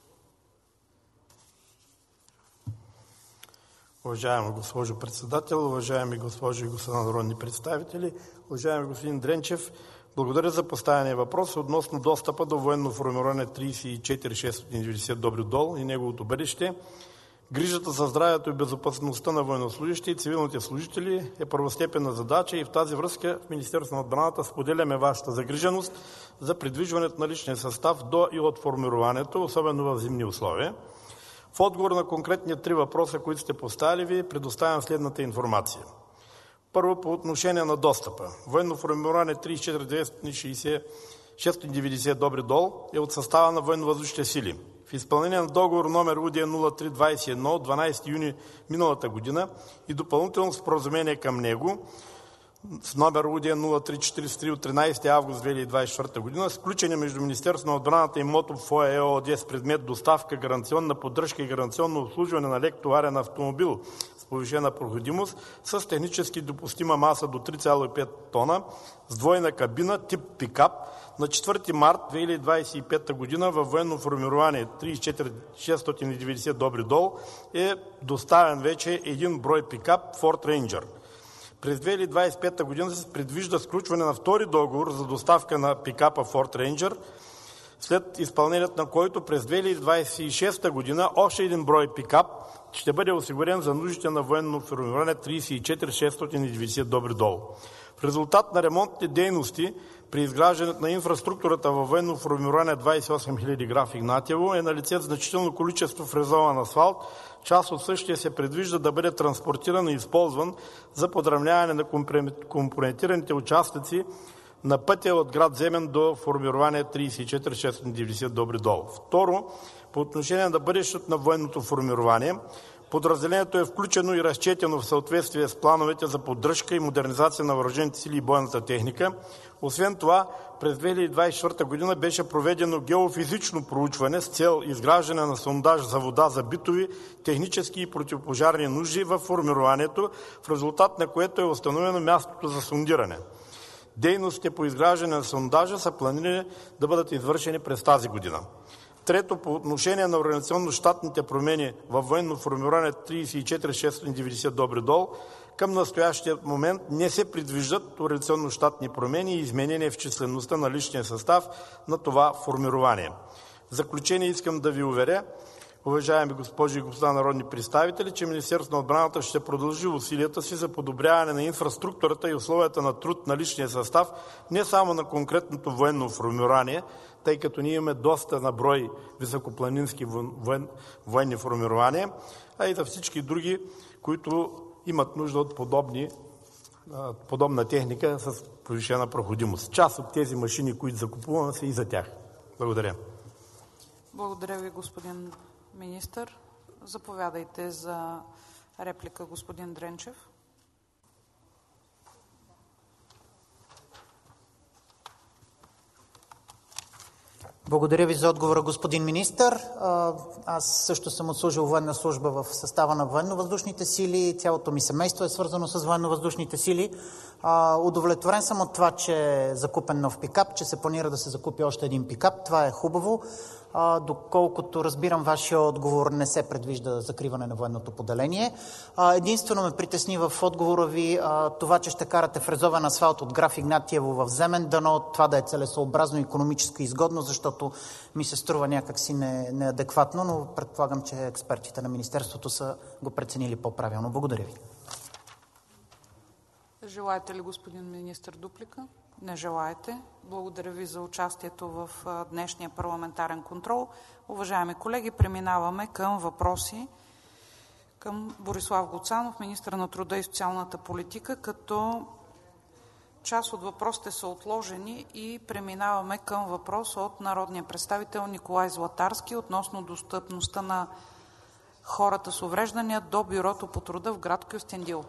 Уважаема госпожо председател, уважаеми госпожи и господа народни представители, уважаеми господин Дренчев, благодаря за поставения въпрос относно достъпа до военно формирование 34690 Добри дол и неговото бъдеще. Грижата за здравето и безопасността на военнослужащите и цивилните служители е първостепенна задача и в тази връзка в Министерството на отбраната споделяме вашата загриженост за придвижването на личния състав до и от формированието, особено в зимни условия. В отговор на конкретни 3 въпроса, които сте поставили, ви предоставям следната информация. Първо, по отношение на достъпа. Военно формирование 34690 Добри дол е от състава на военновъздушните сили. В изпълнение на договор номер УД 0321 от 12 юни миналата година и допълнително споразумение към него с номер УД 0343 от 13 август 2024 година, сключени между Министерството на отбраната и МОТО ЕООД с предмет доставка, гаранционна поддръжка и гаранционно обслужване на лек товарен автомобил с повишена проходимост с технически допустима маса до 3,5 тона с двойна кабина тип пикап на 4 март 2025 година във военно формирование 34690 Добри дол е доставен вече един брой пикап Ford Ranger. През 2025 година се предвижда сключване на втори договор за доставка на пикапа Ford Ranger, след изпълнението на който през 2026 година още един брой пикап ще бъде осигурен за нуждите на военно формирование 34690 Добри дол. В резултат на ремонтните дейности при изграждането на инфраструктурата във военно формирование 28 000 Граф Игнатиево е налице значително количество фрезован асфалт. Част от същия се предвижда да бъде транспортиран и използван за подравняване на компрометираните участъци на пътя от град Земен до формирование 34690 Добри дол. Второ, по отношение на бъдещето на военното формирование, подразделението е включено и разчетено в съответствие с плановете за поддръжка и модернизация на въоръжените сили и бойната техника. Освен това, през 2024 година беше проведено геофизично проучване с цел изграждане на сондаж за вода за битови, технически и противопожарни нужди във формированието, в резултат на което е установено мястото за сондиране. Дейностите по изграждане на сондажа са планирани да бъдат извършени през тази година. Трето, по отношение на организационно-щатните промени във военно формирование 34690 Добри дол, към настоящия момент не се предвиждат организационно-щатни промени и изменения в числеността на личния състав на това формирование. В заключение искам да ви уверя, уважаеми госпожи и господа народни представители, че Министерството на отбраната ще продължи усилията си за подобряване на инфраструктурата и условията на труд на личния състав не само на конкретното военно формирование, тъй като ние имаме доста на брой високопланински военни формирования, а и за всички други, които имат нужда от подобна техника с повишена проходимост. Част от тези машини, които закупуваме, са и за тях. Благодаря. Благодаря ви, господин министър. Заповядайте за реплика, господин Дренчев. Благодаря ви за отговора, господин министър. Аз също съм отслужил военна служба в състава на военновъздушните сили. Цялото ми семейство е свързано с военновъздушните сили. Удовлетворен съм от това, че е закупен нов пикап, че се планира да се закупи още един пикап. Това е хубаво. Доколкото разбирам вашия отговор, не се предвижда закриване на военното поделение. Единствено ме притесни в отговора ви това, че ще карате фрезован асфалт от Граф Игнатиево в Земен, дано това да е целесъобразно и икономически изгодно, защото ми се струва някакси неадекватно, но предполагам, че експертите на Министерството са го преценили по-правилно. Благодаря ви. Желаете ли, господин министър, дуплика? Не желаете. Благодаря ви за участието в днешния парламентарен контрол. Уважаеми колеги, преминаваме към въпроси към Борислав Гуцанов, министър на труда и социалната политика, като Част от въпросите са отложени и преминаваме към въпрос от народния представител Николай Златарски относно достъпността на хората с увреждания до Бюрото по труда в град Кюстендил.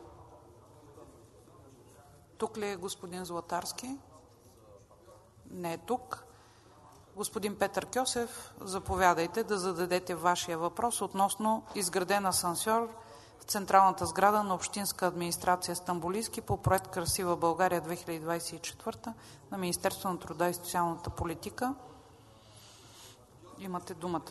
Тук ли е господин Златарски? Не е тук. Господин Петър Кьосев, заповядайте да зададете вашия въпрос относно изграден асансьор в централната сграда на Общинска администрация Стамболийски по проект Красива България 2024 на Министерството на труда и социалната политика. Имате думата.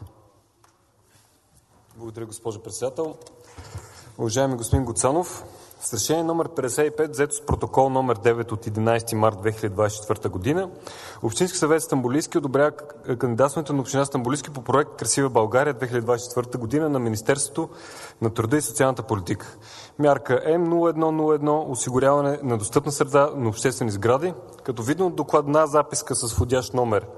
Благодаря, госпожо председател. Уважаеми господин Гуцанов, с решение номер 55, взето с протокол номер 9 от 11 март 2024 година, Общински съвет Стамболийски одобрява кандидатстването на община Стамболийски по проект Красива България 2024 година на Министерството на труда и социалната политика. Мярка М0101 осигуряване на достъпна среда на обществени сгради, като видно от докладна записка с входящ номер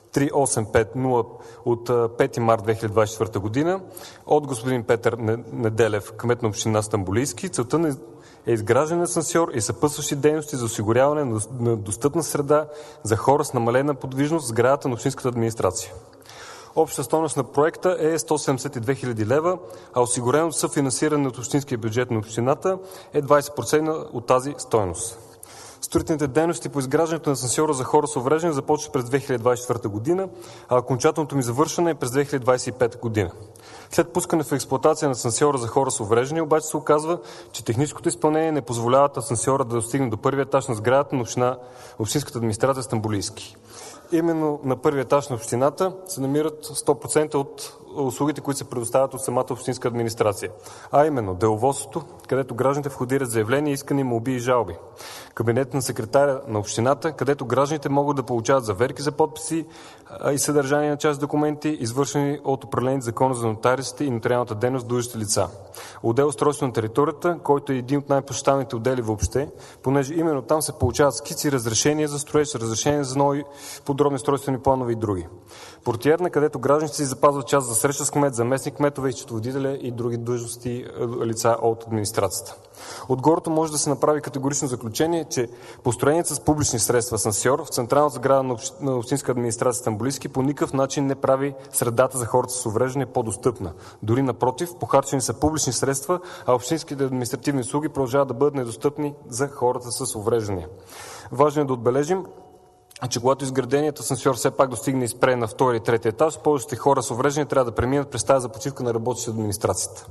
3850 от 5 март 2024 година от господин Петър Неделев, кмет на община Стамболийски. Целта е изграждане на асансьор и съпътстващи дейности за осигуряване на достъпна среда за хора с намалена подвижност в сградата на общинската администрация. Общата стойност на проекта е 172 хил. лева, а осигуреното съфинансиране от общинския бюджет на общината е 20% от тази стойност. Строителните дейности по изграждането на асансьора за хора с увреждания започва през 2024 година, а окончателното ми завършване е през 2025 година. След пускане в експлоатация на асансьора за хора с увреждания обаче се оказва, че техническото изпълнение не позволява асансьора да достигне до първия етаж на сградата на Общинската администрация Стамболийски. Именно на първия етаж на общината се намират 100% от услугите, които се предоставят от самата общинска администрация, а именно деловодството, където гражданите входират заявления, искани, молби и жалби. Кабинет на секретаря на общината, където гражданите могат да получават заверки за подписи и съдържание на част документи, извършени от определени закона за нотариусите и нотариалната дейност длъжностни лица. Отдел устройство на територията, който е един от най-посещаваните отдели въобще, понеже именно там се получават скици, разрешения за строеж, разрешения за нови подробни устройствени планове и други. Портиерна, където гражданите си запазват час за среща с кмет, заместник кметове и счетоводителя и други длъжности лица от администрацията. От горето може да се направи категорично заключение, че построеният с публични средства асансьор в централната сграда на Общинска администрация Стамболийски по никакъв начин не прави средата за хората с увреждане по-достъпна. Дори напротив, похарчени са публични средства, а общинските административни услуги продължават да бъдат недостъпни за хората с увреждания. Важно е да отбележим, че когато изграденият асансьор все пак достигне и спре на втори и трети етаж, повечето хора с увреждания трябва да преминат през тази за почивка на работещи администрацията.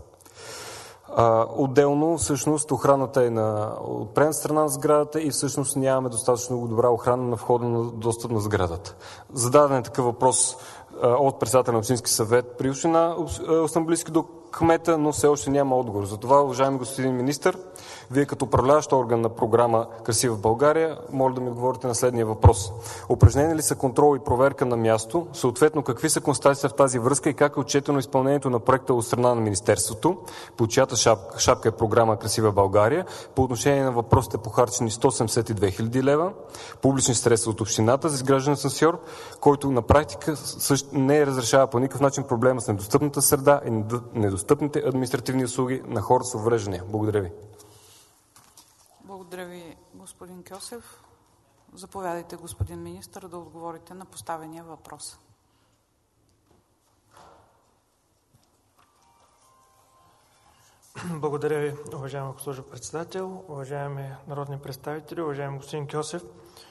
Отделно, всъщност, охраната е от предната страна на сградата и всъщност нямаме достатъчно добра охрана на входа на достъп на сградата. Зададен е такъв въпрос от председателя на Общински съвет при община Стамболийски до кмета, но все още няма отговор. Затова, уважаеми господин министър, вие като управляващ орган на програма Красива България, моля да ми отговорите на следния въпрос. Упражнени ли са контрол и проверка на място? Съответно, какви са констатациите в тази връзка и как е отчетено изпълнението на проекта от страна на Министерството, по чиято шапка е програма Красива България, по отношение на въпросите похарчени 172 хил. лева, публични средства от общината за изграждане на асансьор, който на практика не разрешава по никакъв начин проблема с недостъпната среда и недостъпните административни услуги на хора с увреждания. Благодаря ви. Благодаря ви, господин Кьосев. Заповядайте, господин министър, да отговорите на поставения въпрос. Благодаря ви, уважаема госпожо председател, уважаеми народни представители, уважаеми господин Кьосев.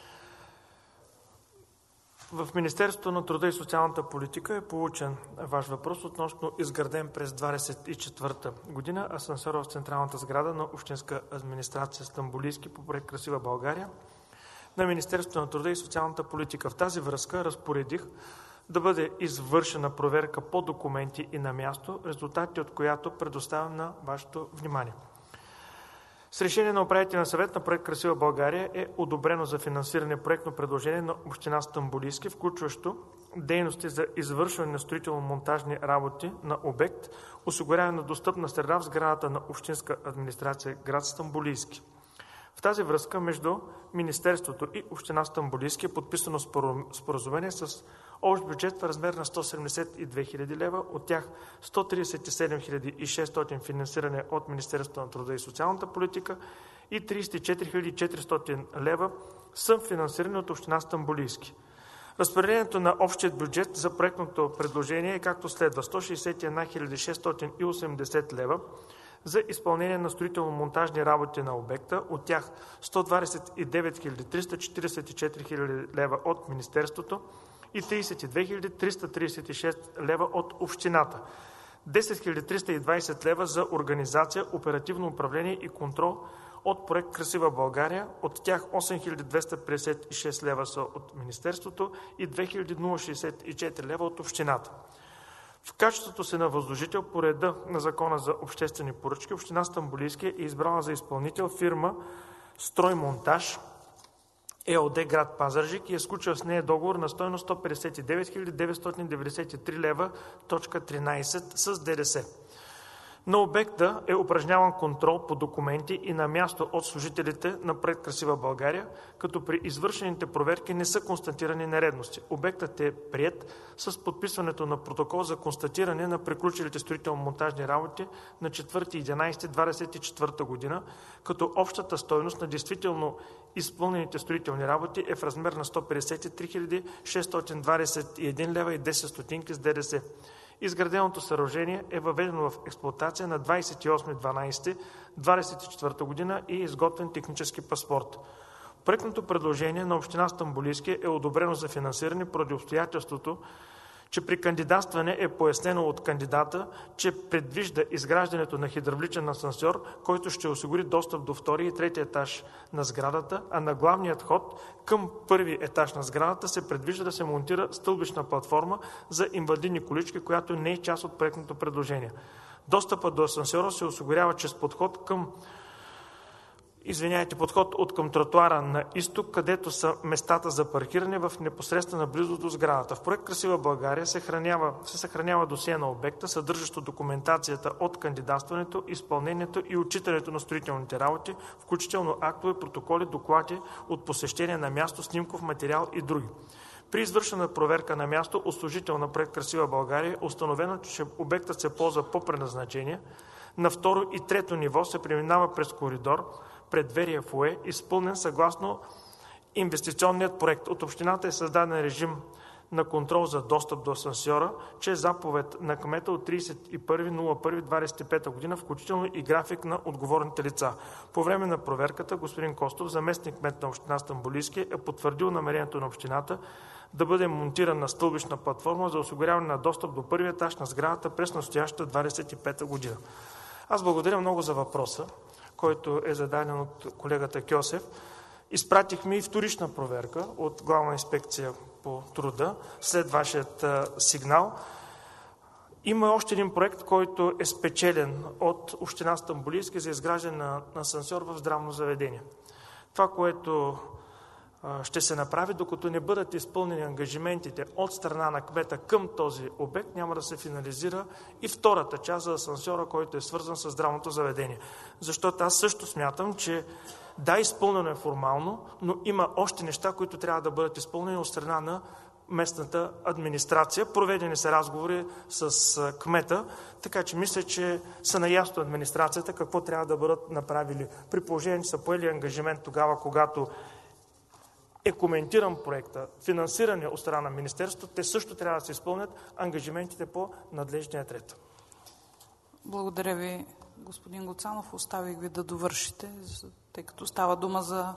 В Министерството на труда и социалната политика е получен ваш въпрос относно изграден през 1924 година асансьор в централната сграда на Общинска администрация Стамболийски по проект Красива България на Министерството на труда и социалната политика. В тази връзка разпоредих да бъде извършена проверка по документи и на място, резултатите от която предоставям на вашето внимание. С решение на управителния съвет на проект Красива България е одобрено за финансиране проектно предложение на община Стамболийски, включващо дейности за извършване на строително-монтажни работи на обект, осигуряване на достъпна среда в сградата на Общинска администрация град Стамболийски. В тази връзка между Министерството и община Стамболийски е подписано споразумение с общ бюджет в размер на 172 хил. лева, от тях 137 600 финансиране от Министерството на труда и социалната политика и 34 400 лева съфинансиране от община Стамболийски. Разпределението на общия бюджет за проектното предложение е както следва: 161 680 лева за изпълнение на строително-монтажни работи на обекта, от тях 129 344 лева от Министерството и 32 336 лева от общината. 10 320 лева за организация, оперативно управление и контрол от проект Красива България, от тях 8256 лева са от Министерството и 2064 лева от общината. В качеството си на възложител по реда на Закона за обществени поръчки, община Стамболийски е избрана за изпълнител фирма Строймонтаж ЕОД град Пазарджик и е сключила с нея договор на стойност 159 993 лева, точка 13 с ДДС. На обекта е упражняван контрол по документи и на място от служителите на проект Красива България, като при извършените проверки не са констатирани нередности. Обектът е приет с подписването на протокол за констатиране на приключилите строително-монтажни работи на 4.11.24 година, като общата стойност на действително изпълнените строителни работи е в размер на 153 621 лева и 10 стотинки с ДДС. Изграденото съоръжение е въведено в експлоатация на 28.12.24 година и е изготвен технически паспорт. Проектното предложение на община Стамболийски е одобрено за финансиране поради обстоятелството, че при кандидатстване е пояснено от кандидата, че предвижда изграждането на хидравличен асансьор, който ще осигури достъп до втория и третия етаж на сградата, а на главният вход към първи етаж на сградата се предвижда да се монтира стълбищна платформа за инвалидни колички, която не е част от проектното предложение. Достъпът до асансьора се осигурява чрез подход от към тротуара на изток, където са местата за паркиране в непосредствена близост до сградата. В проект Красива България се съхранява досие на обекта, съдържащо документацията от кандидатстването, изпълнението и отчитането на строителните работи, включително актове, протоколи, доклади от посещение на място, снимков материал и други. При извършена проверка на място от служител на проект Красива България е установено, че обектът се ползва по предназначение. На второ и трето ниво се преминава през коридор, предверие фоайе, изпълнен съгласно инвестиционният проект. От общината е създаден режим на контрол за достъп до асансьора, чрез заповед на кмета от 31.01.25 година, включително и график на отговорните лица. По време на проверката господин Костов, заместник кмет на община Стамболийски, е потвърдил намерението на общината да бъде монтирана стълбищна платформа за осигуряване на достъп до първия етаж на сградата през настоящата 25 година. Аз благодаря много за въпроса, който е зададен от колегата Кьосев. Изпратихме и вторична проверка от Главна инспекция по труда след вашият сигнал. Има още един проект, който е спечелен от община Стамболийски за изграждане на асансьор в здравно заведение. Това, което ще се направи, докато не бъдат изпълнени ангажиментите от страна на кмета към този обект, няма да се финализира и втората част за асансьора, който е свързан с здравното заведение. Защото аз също смятам, че да, изпълнено е формално, но има още неща, които трябва да бъдат изпълнени от страна на местната администрация. Проведени са разговори с кмета, така че мисля, че са наясно администрацията какво трябва да бъдат направили. При положение, че са поели ангажимент тогава, когато е коментиран проекта, финансиране от страна на Министерството, те също трябва да се изпълнят ангажиментите по надлежния ред. Благодаря ви, господин Гуцанов. Оставих ви да довършите, тъй като става дума за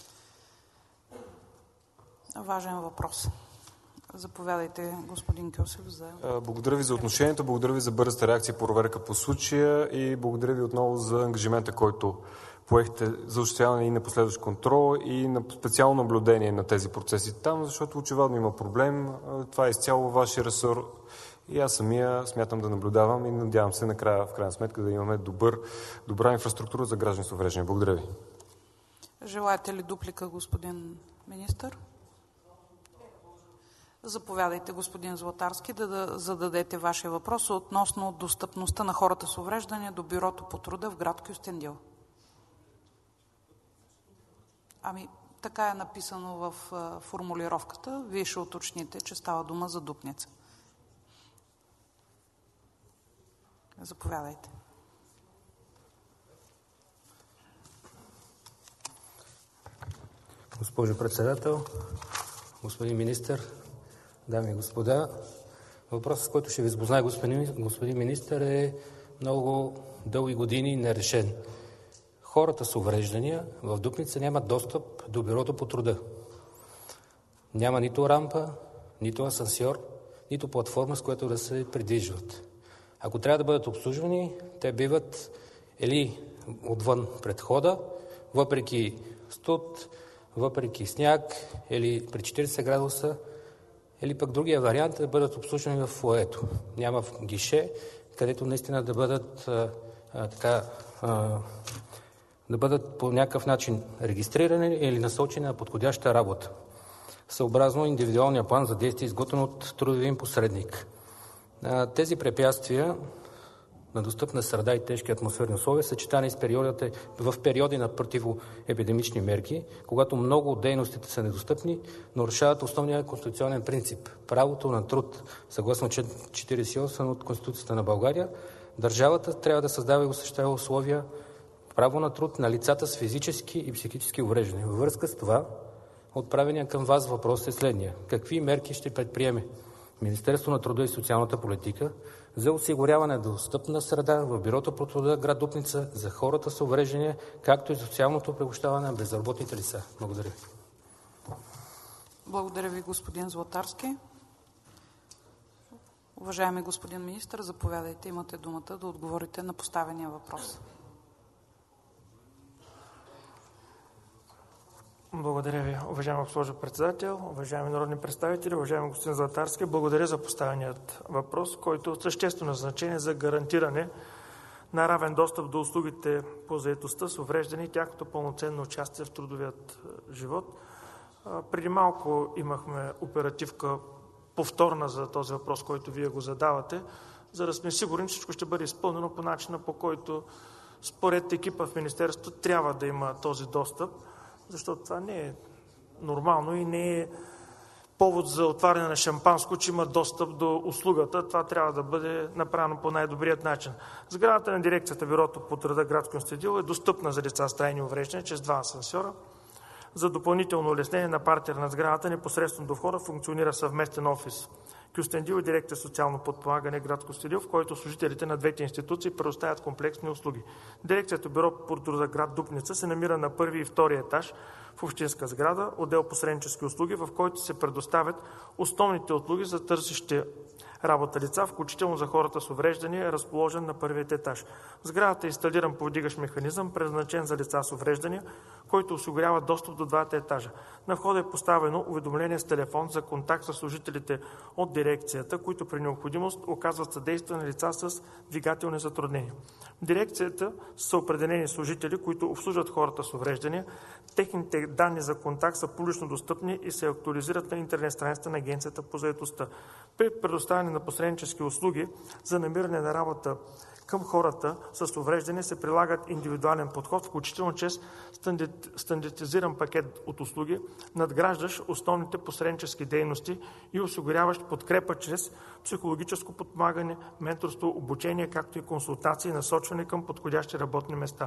важен въпрос. Заповядайте, господин Кьосев. Благодаря ви за отношението, благодаря ви за бързата реакция и проверка по случая и благодаря ви отново за ангажимента, който поехте за осъществяване и на последващ контрол и на специално наблюдение на тези процеси там, защото очевидно има проблем. Това е изцяло вашия ресор и аз самия смятам да наблюдавам и надявам се накрая, в крайна сметка, да имаме добра инфраструктура за граждани с увреждания. Благодаря ви. Желаете ли дуплика, господин министър? Заповядайте, господин Златарски, да зададете вашия въпрос относно достъпността на хората с увреждания до Бюрото по труда в град Кюстендил. Така е написано в формулировката. Вие ще уточните, че става дума за Дупница. Заповядайте. Госпожо Председател, господин Министър, дами и господа! Въпросът, с който ще ви запознае господин Министър, е много дълги години нерешен. Хората с увреждания в Дупница нямат достъп до бюрото по труда. Няма нито рампа, нито асансьор, нито платформа, с която да се придвижват. Ако трябва да бъдат обслужвани, те биват или отвън пред входа, въпреки студ, въпреки сняг или при 40 градуса, или пък другия вариант е да бъдат обслужвани в фоайето. Няма гише, където наистина да бъдат да бъдат по някакъв начин регистрирани или насочени на подходяща работа, съобразно индивидуалния план за действие, изготвен от трудовия им посредник. Тези препятствия на достъпна среда и тежки атмосферни условия, съчетани в периоди на противоепидемични мерки, когато много от дейностите са недостъпни, нарушават основния конституционен принцип – правото на труд. Съгласно член 48 от Конституцията на България, държавата трябва да създава и осъществява условия право на труд на лицата с физически и психически увреждания. Във връзка с това, отправения към вас въпрос е следния: какви мерки ще предприеме Министерството на труда и социалната политика за осигуряване на достъпна среда в бюрото по труда град Дупница за хората с увреждания, както и социалното приобщаване на безработните лица? Благодаря. Благодаря ви, господин Златарски. Уважаеми господин министър, заповядайте, имате думата да отговорите на поставения въпрос. Благодаря ви, уважаема госпожо Председател, уважаеми народни представители, уважаеми господин Златарски. Благодаря за поставеният въпрос, който е от съществено значение за гарантиране на равен достъп до услугите по заетостта с увреждане и тяхното пълноценно участие в трудовият живот. Преди малко имахме оперативка повторна за този въпрос, който вие го задавате, за да сме сигурни, че всичко ще бъде изпълнено по начина, по който според екипа в Министерството трябва да има този достъп, защото това не е нормално и не е повод за отваряне на шампанско, че има достъп до услугата. Това трябва да бъде направено по най-добрият начин. Сградата на дирекцията Бюрото по труда град Кюстендил е достъпна за лица с трайни увреждания чрез 2 асансьора. За допълнително улеснение на партера на сградата непосредствено до входа функционира съвместен офис Кюстендил и дирекция социално подпомагане град Кюстендил, в който служителите на двете институции предоставят комплексни услуги. Дирекцията Бюро по труда град Дупница се намира на първи и втори етаж в общинска сграда, отдел посреднически услуги, в който се предоставят основните услуги за търсещи работа лица, включително за хората с увреждания, разположен на първият етаж. В сградата е инсталиран повдигащ механизъм, предназначен за лица с увреждания, който осигурява достъп до 2 етажа. На входа е поставено уведомление с телефон за контакт с служителите от дирекцията, които при необходимост оказват съдействие на лица с двигателни затруднения. В дирекцията са определени служители, които обслужват хората с увреждания. Техните данни за контакт са публично достъпни и се актуализират на интернет страницата на Агенцията по заетостта. При предоставяне на посреднически услуги за намиране на работа към хората с увреждане се прилагат индивидуален подход, включително чрез стандартизиран пакет от услуги, надграждащ основните посреднически дейности и осигуряващ подкрепа чрез психологическо подпомагане, менторство, обучение, както и консултации, насочване към подходящи работни места.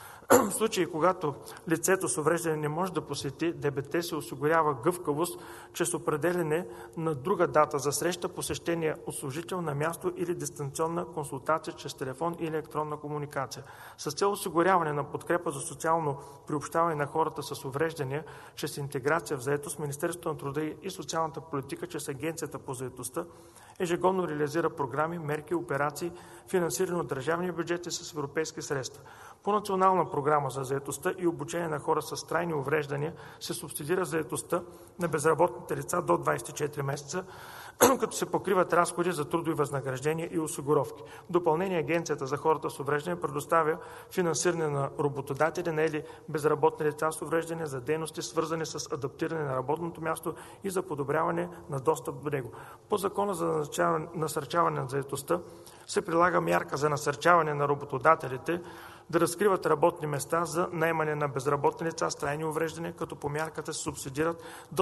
В случаи, когато лицето с увреждане не може да посети ДБТ, се осигурява гъвкавост чрез определяне на друга дата за среща, посещение от служител на място или дистанционна консултация чрез телефон или електронна комуникация. С цел осигуряване на подкрепа за социално приобщаване на хората с увреждания чрез интеграция в заетост, Министерството на труда и социалната политика чрез Агенцията по заетостта ежегодно реализира програми, мерки, операции, финансирани от държавния бюджет и с европейски средства. По национална програма за заетостта и обучение на хора с трайни увреждания се субсидира заетостта на безработните лица до 24 месеца, като се покриват разходи за трудови възнаграждения и осигуровки. В допълнение Агенцията за хората с увреждания предоставя финансиране на работодатели, наели безработни лица с увреждания за дейности, свързани с адаптиране на работното място и за подобряване на достъп до него. По Закона за насърчаване на заетостта се прилага мярка за насърчаване на работодателите да разкриват работни места за наемане на безработни лица с трайни увреждания, като по мярката се субсидират до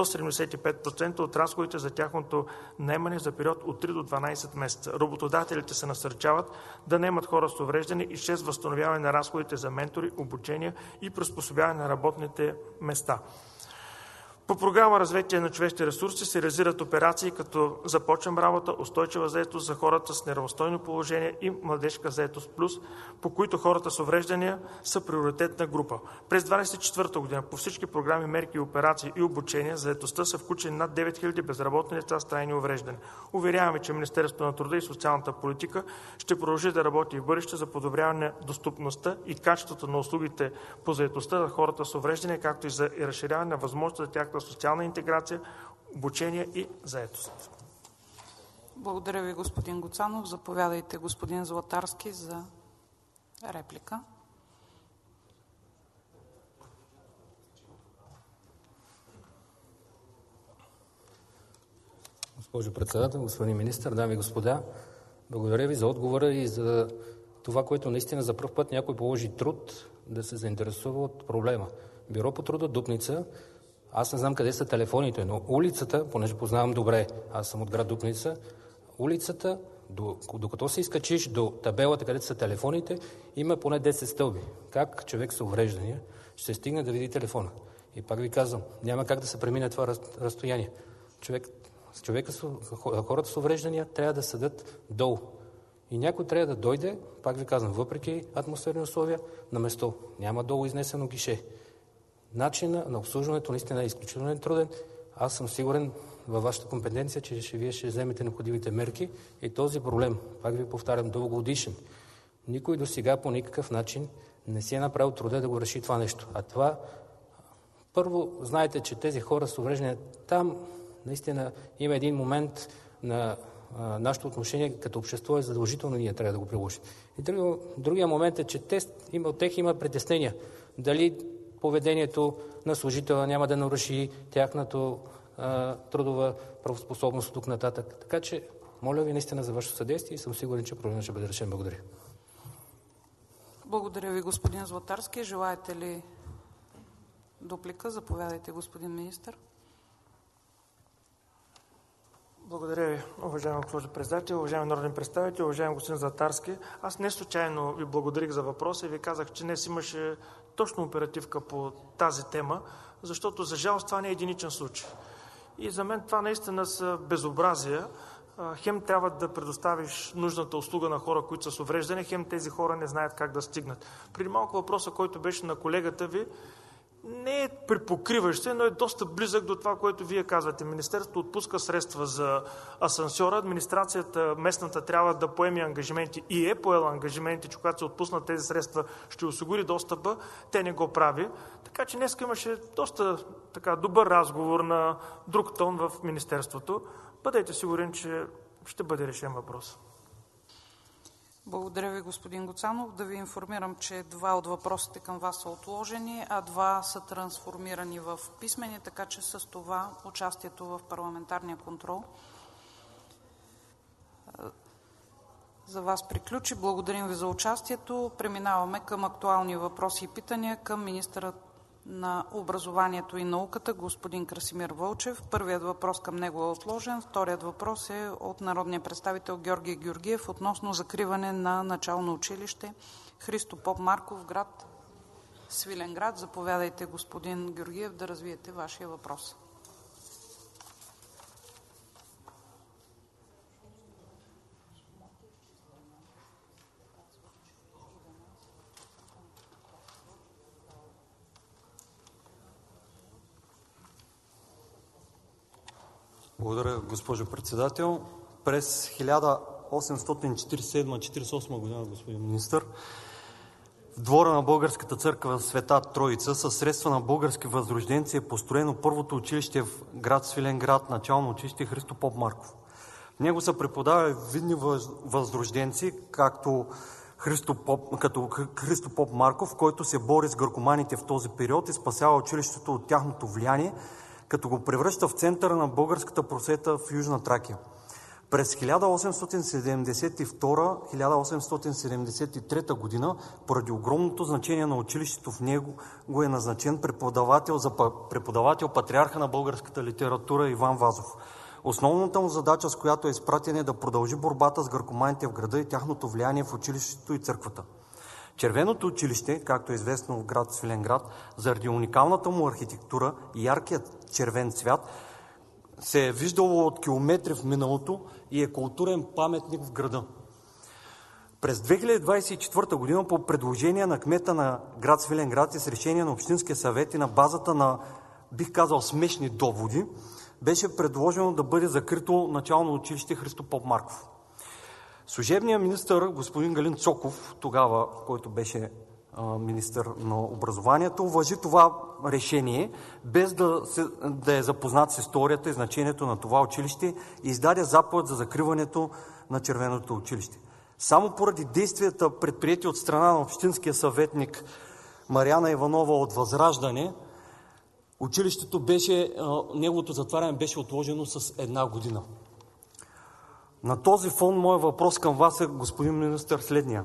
75% от разходите за тяхното наемане за период от 3 до 12 месеца. Работодателите се насърчават да наемат хора с увреждане и чрез възстановяване на разходите за ментори, обучения и приспособяване на работните места. По програма Развитие на човешките ресурси се реализират операции като Започнем работа, устойчива заетост за хората с неравностойно положение и Младежка заетост плюс, по които хората с увреждания са приоритетна група. През 2024 година по всички програми, мерки, операции и обучения заетостта са включени над 9000 безработни лица с трайни увреждания. Уверяваме, че Министерството на труда и социалната политика ще продължи да работи и в бъдеще за подобряване на достъпността и качеството на услугите по заетостта на хората с увреждания, както и за разширяване на възможността за тяхната социална интеграция, обучение и заетост. Благодаря ви, господин Гуцанов. Заповядайте, господин Златарски, за реплика. Госпожо председател, господин министър, дами и господа, благодаря ви за отговора и за това, което наистина за пръв път някой положи труд да се заинтересува от проблема. Бюро по труда Дупница, аз не знам къде са телефоните, но улицата, понеже познавам добре, аз съм от град Дупница, улицата, докато се изкачиш до табелата, където са телефоните, има поне 10 стълби. Как човек с увреждания ще стигне да види телефона? И пак ви казвам, няма как да се премине това разстояние. Хората с увреждания трябва да седат долу. И някой трябва да дойде, пак ви казвам, въпреки атмосферни условия, на место. Няма долу изнесено гише. Начинът на обслужването наистина е изключително труден. Аз съм сигурен във вашата компетенция, че вие ще вземете необходимите мерки и този проблем, пак ви повтарям, дългогодишен. Никой до сега по никакъв начин не си е направил труда да го реши това нещо. А това, първо, знаете, че тези хора с увреждания, там наистина има един момент на нашето отношение като общество е задължително, ние трябва да го приложим. И другия момент е, че от тях има притеснения. Дали поведението на служителя няма да наруши тяхната трудова правоспособност тук нататък. Така че, моля ви наистина за вашето съдействие и съм сигурен, че проблемът ще бъде решен. Благодаря. Благодаря ви, господин Златарски. Желаете ли дуплика? Заповядайте, господин министър. Благодаря ви, уважаема госпожо председател, уважаеми народни представители, уважаеми господин Златарски. Аз не случайно ви благодарих за въпроса и ви казах, че днес имаше точно оперативка по тази тема, защото за жалост това не е единичен случай. И за мен това наистина са безобразия. Хем трябва да предоставиш нужната услуга на хора, които са с увреждане, хем тези хора не знаят как да стигнат. Преди малко въпроса, който беше на колегата ви, не е припокриващ се, но е доста близък до това, което вие казвате. Министерството отпуска средства за асансьора, администрацията местната трябва да поеме ангажименти и е поела ангажименти, че когато се отпуснат тези средства, ще осигури достъпа, те не го прави. Така че днес имаше доста добър разговор на друг тон в Министерството. Бъдете сигурен, че ще бъде решен въпрос. Благодаря ви, господин Гуцанов. Да ви информирам, че 2 от въпросите към вас са отложени, а 2 са трансформирани в писмени, така че с това участието в парламентарния контрол за вас приключи. Благодарим ви за участието. Преминаваме към актуални въпроси и питания към министъра на образованието и науката господин Красимир Вълчев. Първият въпрос към него е отложен. Вторият въпрос е от народния представител Георги Георгиев относно закриване на начално училище Христо Поп Марков, град Свиленград. Заповядайте, господин Георгиев, да развиете вашия въпрос. Благодаря, госпожо председател. През 1847-48 година, господин министър, в двора на българската църква Света Троица със средства на български възрожденци е построено първото училище в град Свиленград, начално училище Христо Поп Марков. В него са преподавали видни възрожденци, като Христо Поп Марков, който се бори с гъркоманите в този период и спасява училището от тяхното влияние, като го превръща в центъра на българската просвета в Южна Тракия. През 1872-1873 година, поради огромното значение на училището в него, го е назначен преподавател патриарха на българската литература Иван Вазов. Основната му задача, с която е изпратен, е да продължи борбата с гъркоманите в града и тяхното влияние в училището и църквата. Червеното училище, както е известно в град Свиленград, заради уникалната му архитектура и яркият червен цвят, се е виждало от километри в миналото и е културен паметник в града. През 2024 година по предложение на кмета на град Свиленград и с решение на Общинския съвет и на базата на, бих казал, смешни доводи, беше предложено да бъде закрито начално училище Христо Поп Марков. Служебният министър господин Галин Цоков, тогава, който беше министър на образованието, уважи това решение, без да е запознат с историята и значението на това училище и издаде заповед за закриването на Червеното училище. Само поради действията, предприети от страна на общинския съветник Мариана Иванова от ВЪЗРАЖДАНЕ, училището неговото затваряне беше отложено с 1 година. На този фон моят въпрос към вас е, господин министър, следния.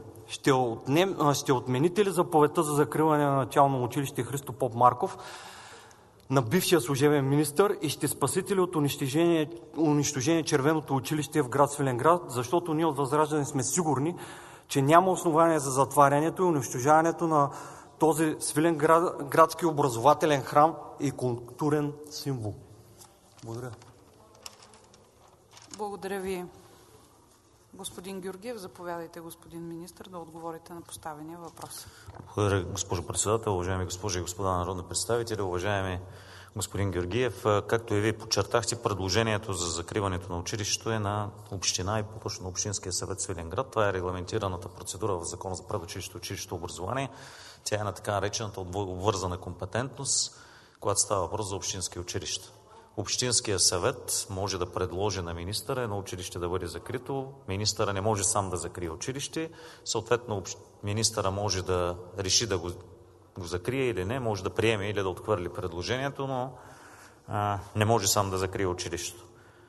Ще отмените ли заповедта за закриване на начално училище Христо Поп Марков на бившия служебен министър и ще спасите ли от унищожение Червеното училище в град Свиленград, защото ние от ВЪЗРАЖДАНЕ сме сигурни, че няма основание за затварянето и унищожаването на този свиленградски образователен храм и културен символ. Благодаря. Благодаря ви, господин Георгиев. Заповядайте, господин министър, да отговорите на поставения въпрос. Благодаря, госпожо председател, уважаеми госпожи и господа народни представители, уважаеми господин Георгиев. Както и вие подчертахте, предложението за закриването на училището е на община и по-точно на Общинския съвет Свиленград. Това е регламентираната процедура в Закона за предучилищното и училищното образование. Тя е на така наречената обвързана компетентност, когато става въпрос за общински училища. Общинския съвет може да предложи на министъра едно училище да бъде закрито. Министъра не може сам да закрие училище. Съответно, министъра може да реши да го закрие или не, може да приеме или да отхвърли предложението, но не може сам да закрие училището.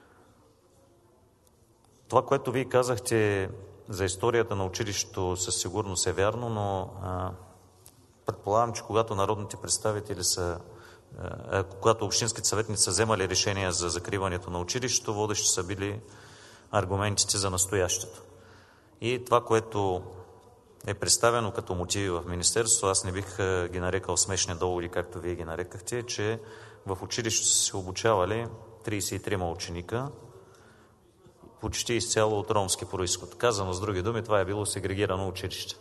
Това, което вие казахте за историята на училището, със сигурност е вярно, но предполагам, че когато народните представители когато общинските съветници са вземали решения за закриването на училището, водещи са били аргументите за настоящето. И това, което е представено като мотиви в Министерството, аз не бих ги нарекал смешни доводи, както вие ги нарекахте, че в училището са се обучавали 33 ученика, почти изцяло от ромски произход. Казано с други думи, това е било сегрегирано училище.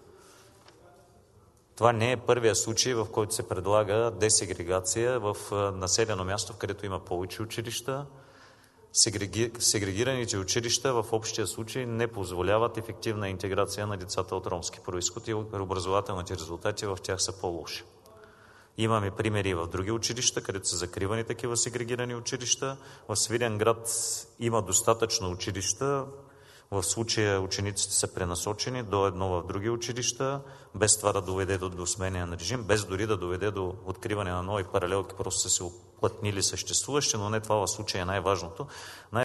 Това не е първият случай, в който се предлага десегрегация в населено място, в където има повече училища. Сегрегираните училища в общия случай не позволяват ефективна интеграция на децата от ромски произход и образователните резултати в тях са по-лоши. Имаме примери в други училища, където са закривани такива сегрегирани училища. В Свиленград има достатъчно училища. В случая учениците са пренасочени до едно в други училища, без това да доведе до двусменен режим, без дори да доведе до откриване на нови паралелки, просто са се уплътнили съществуващи, но не това в случая е най-важното.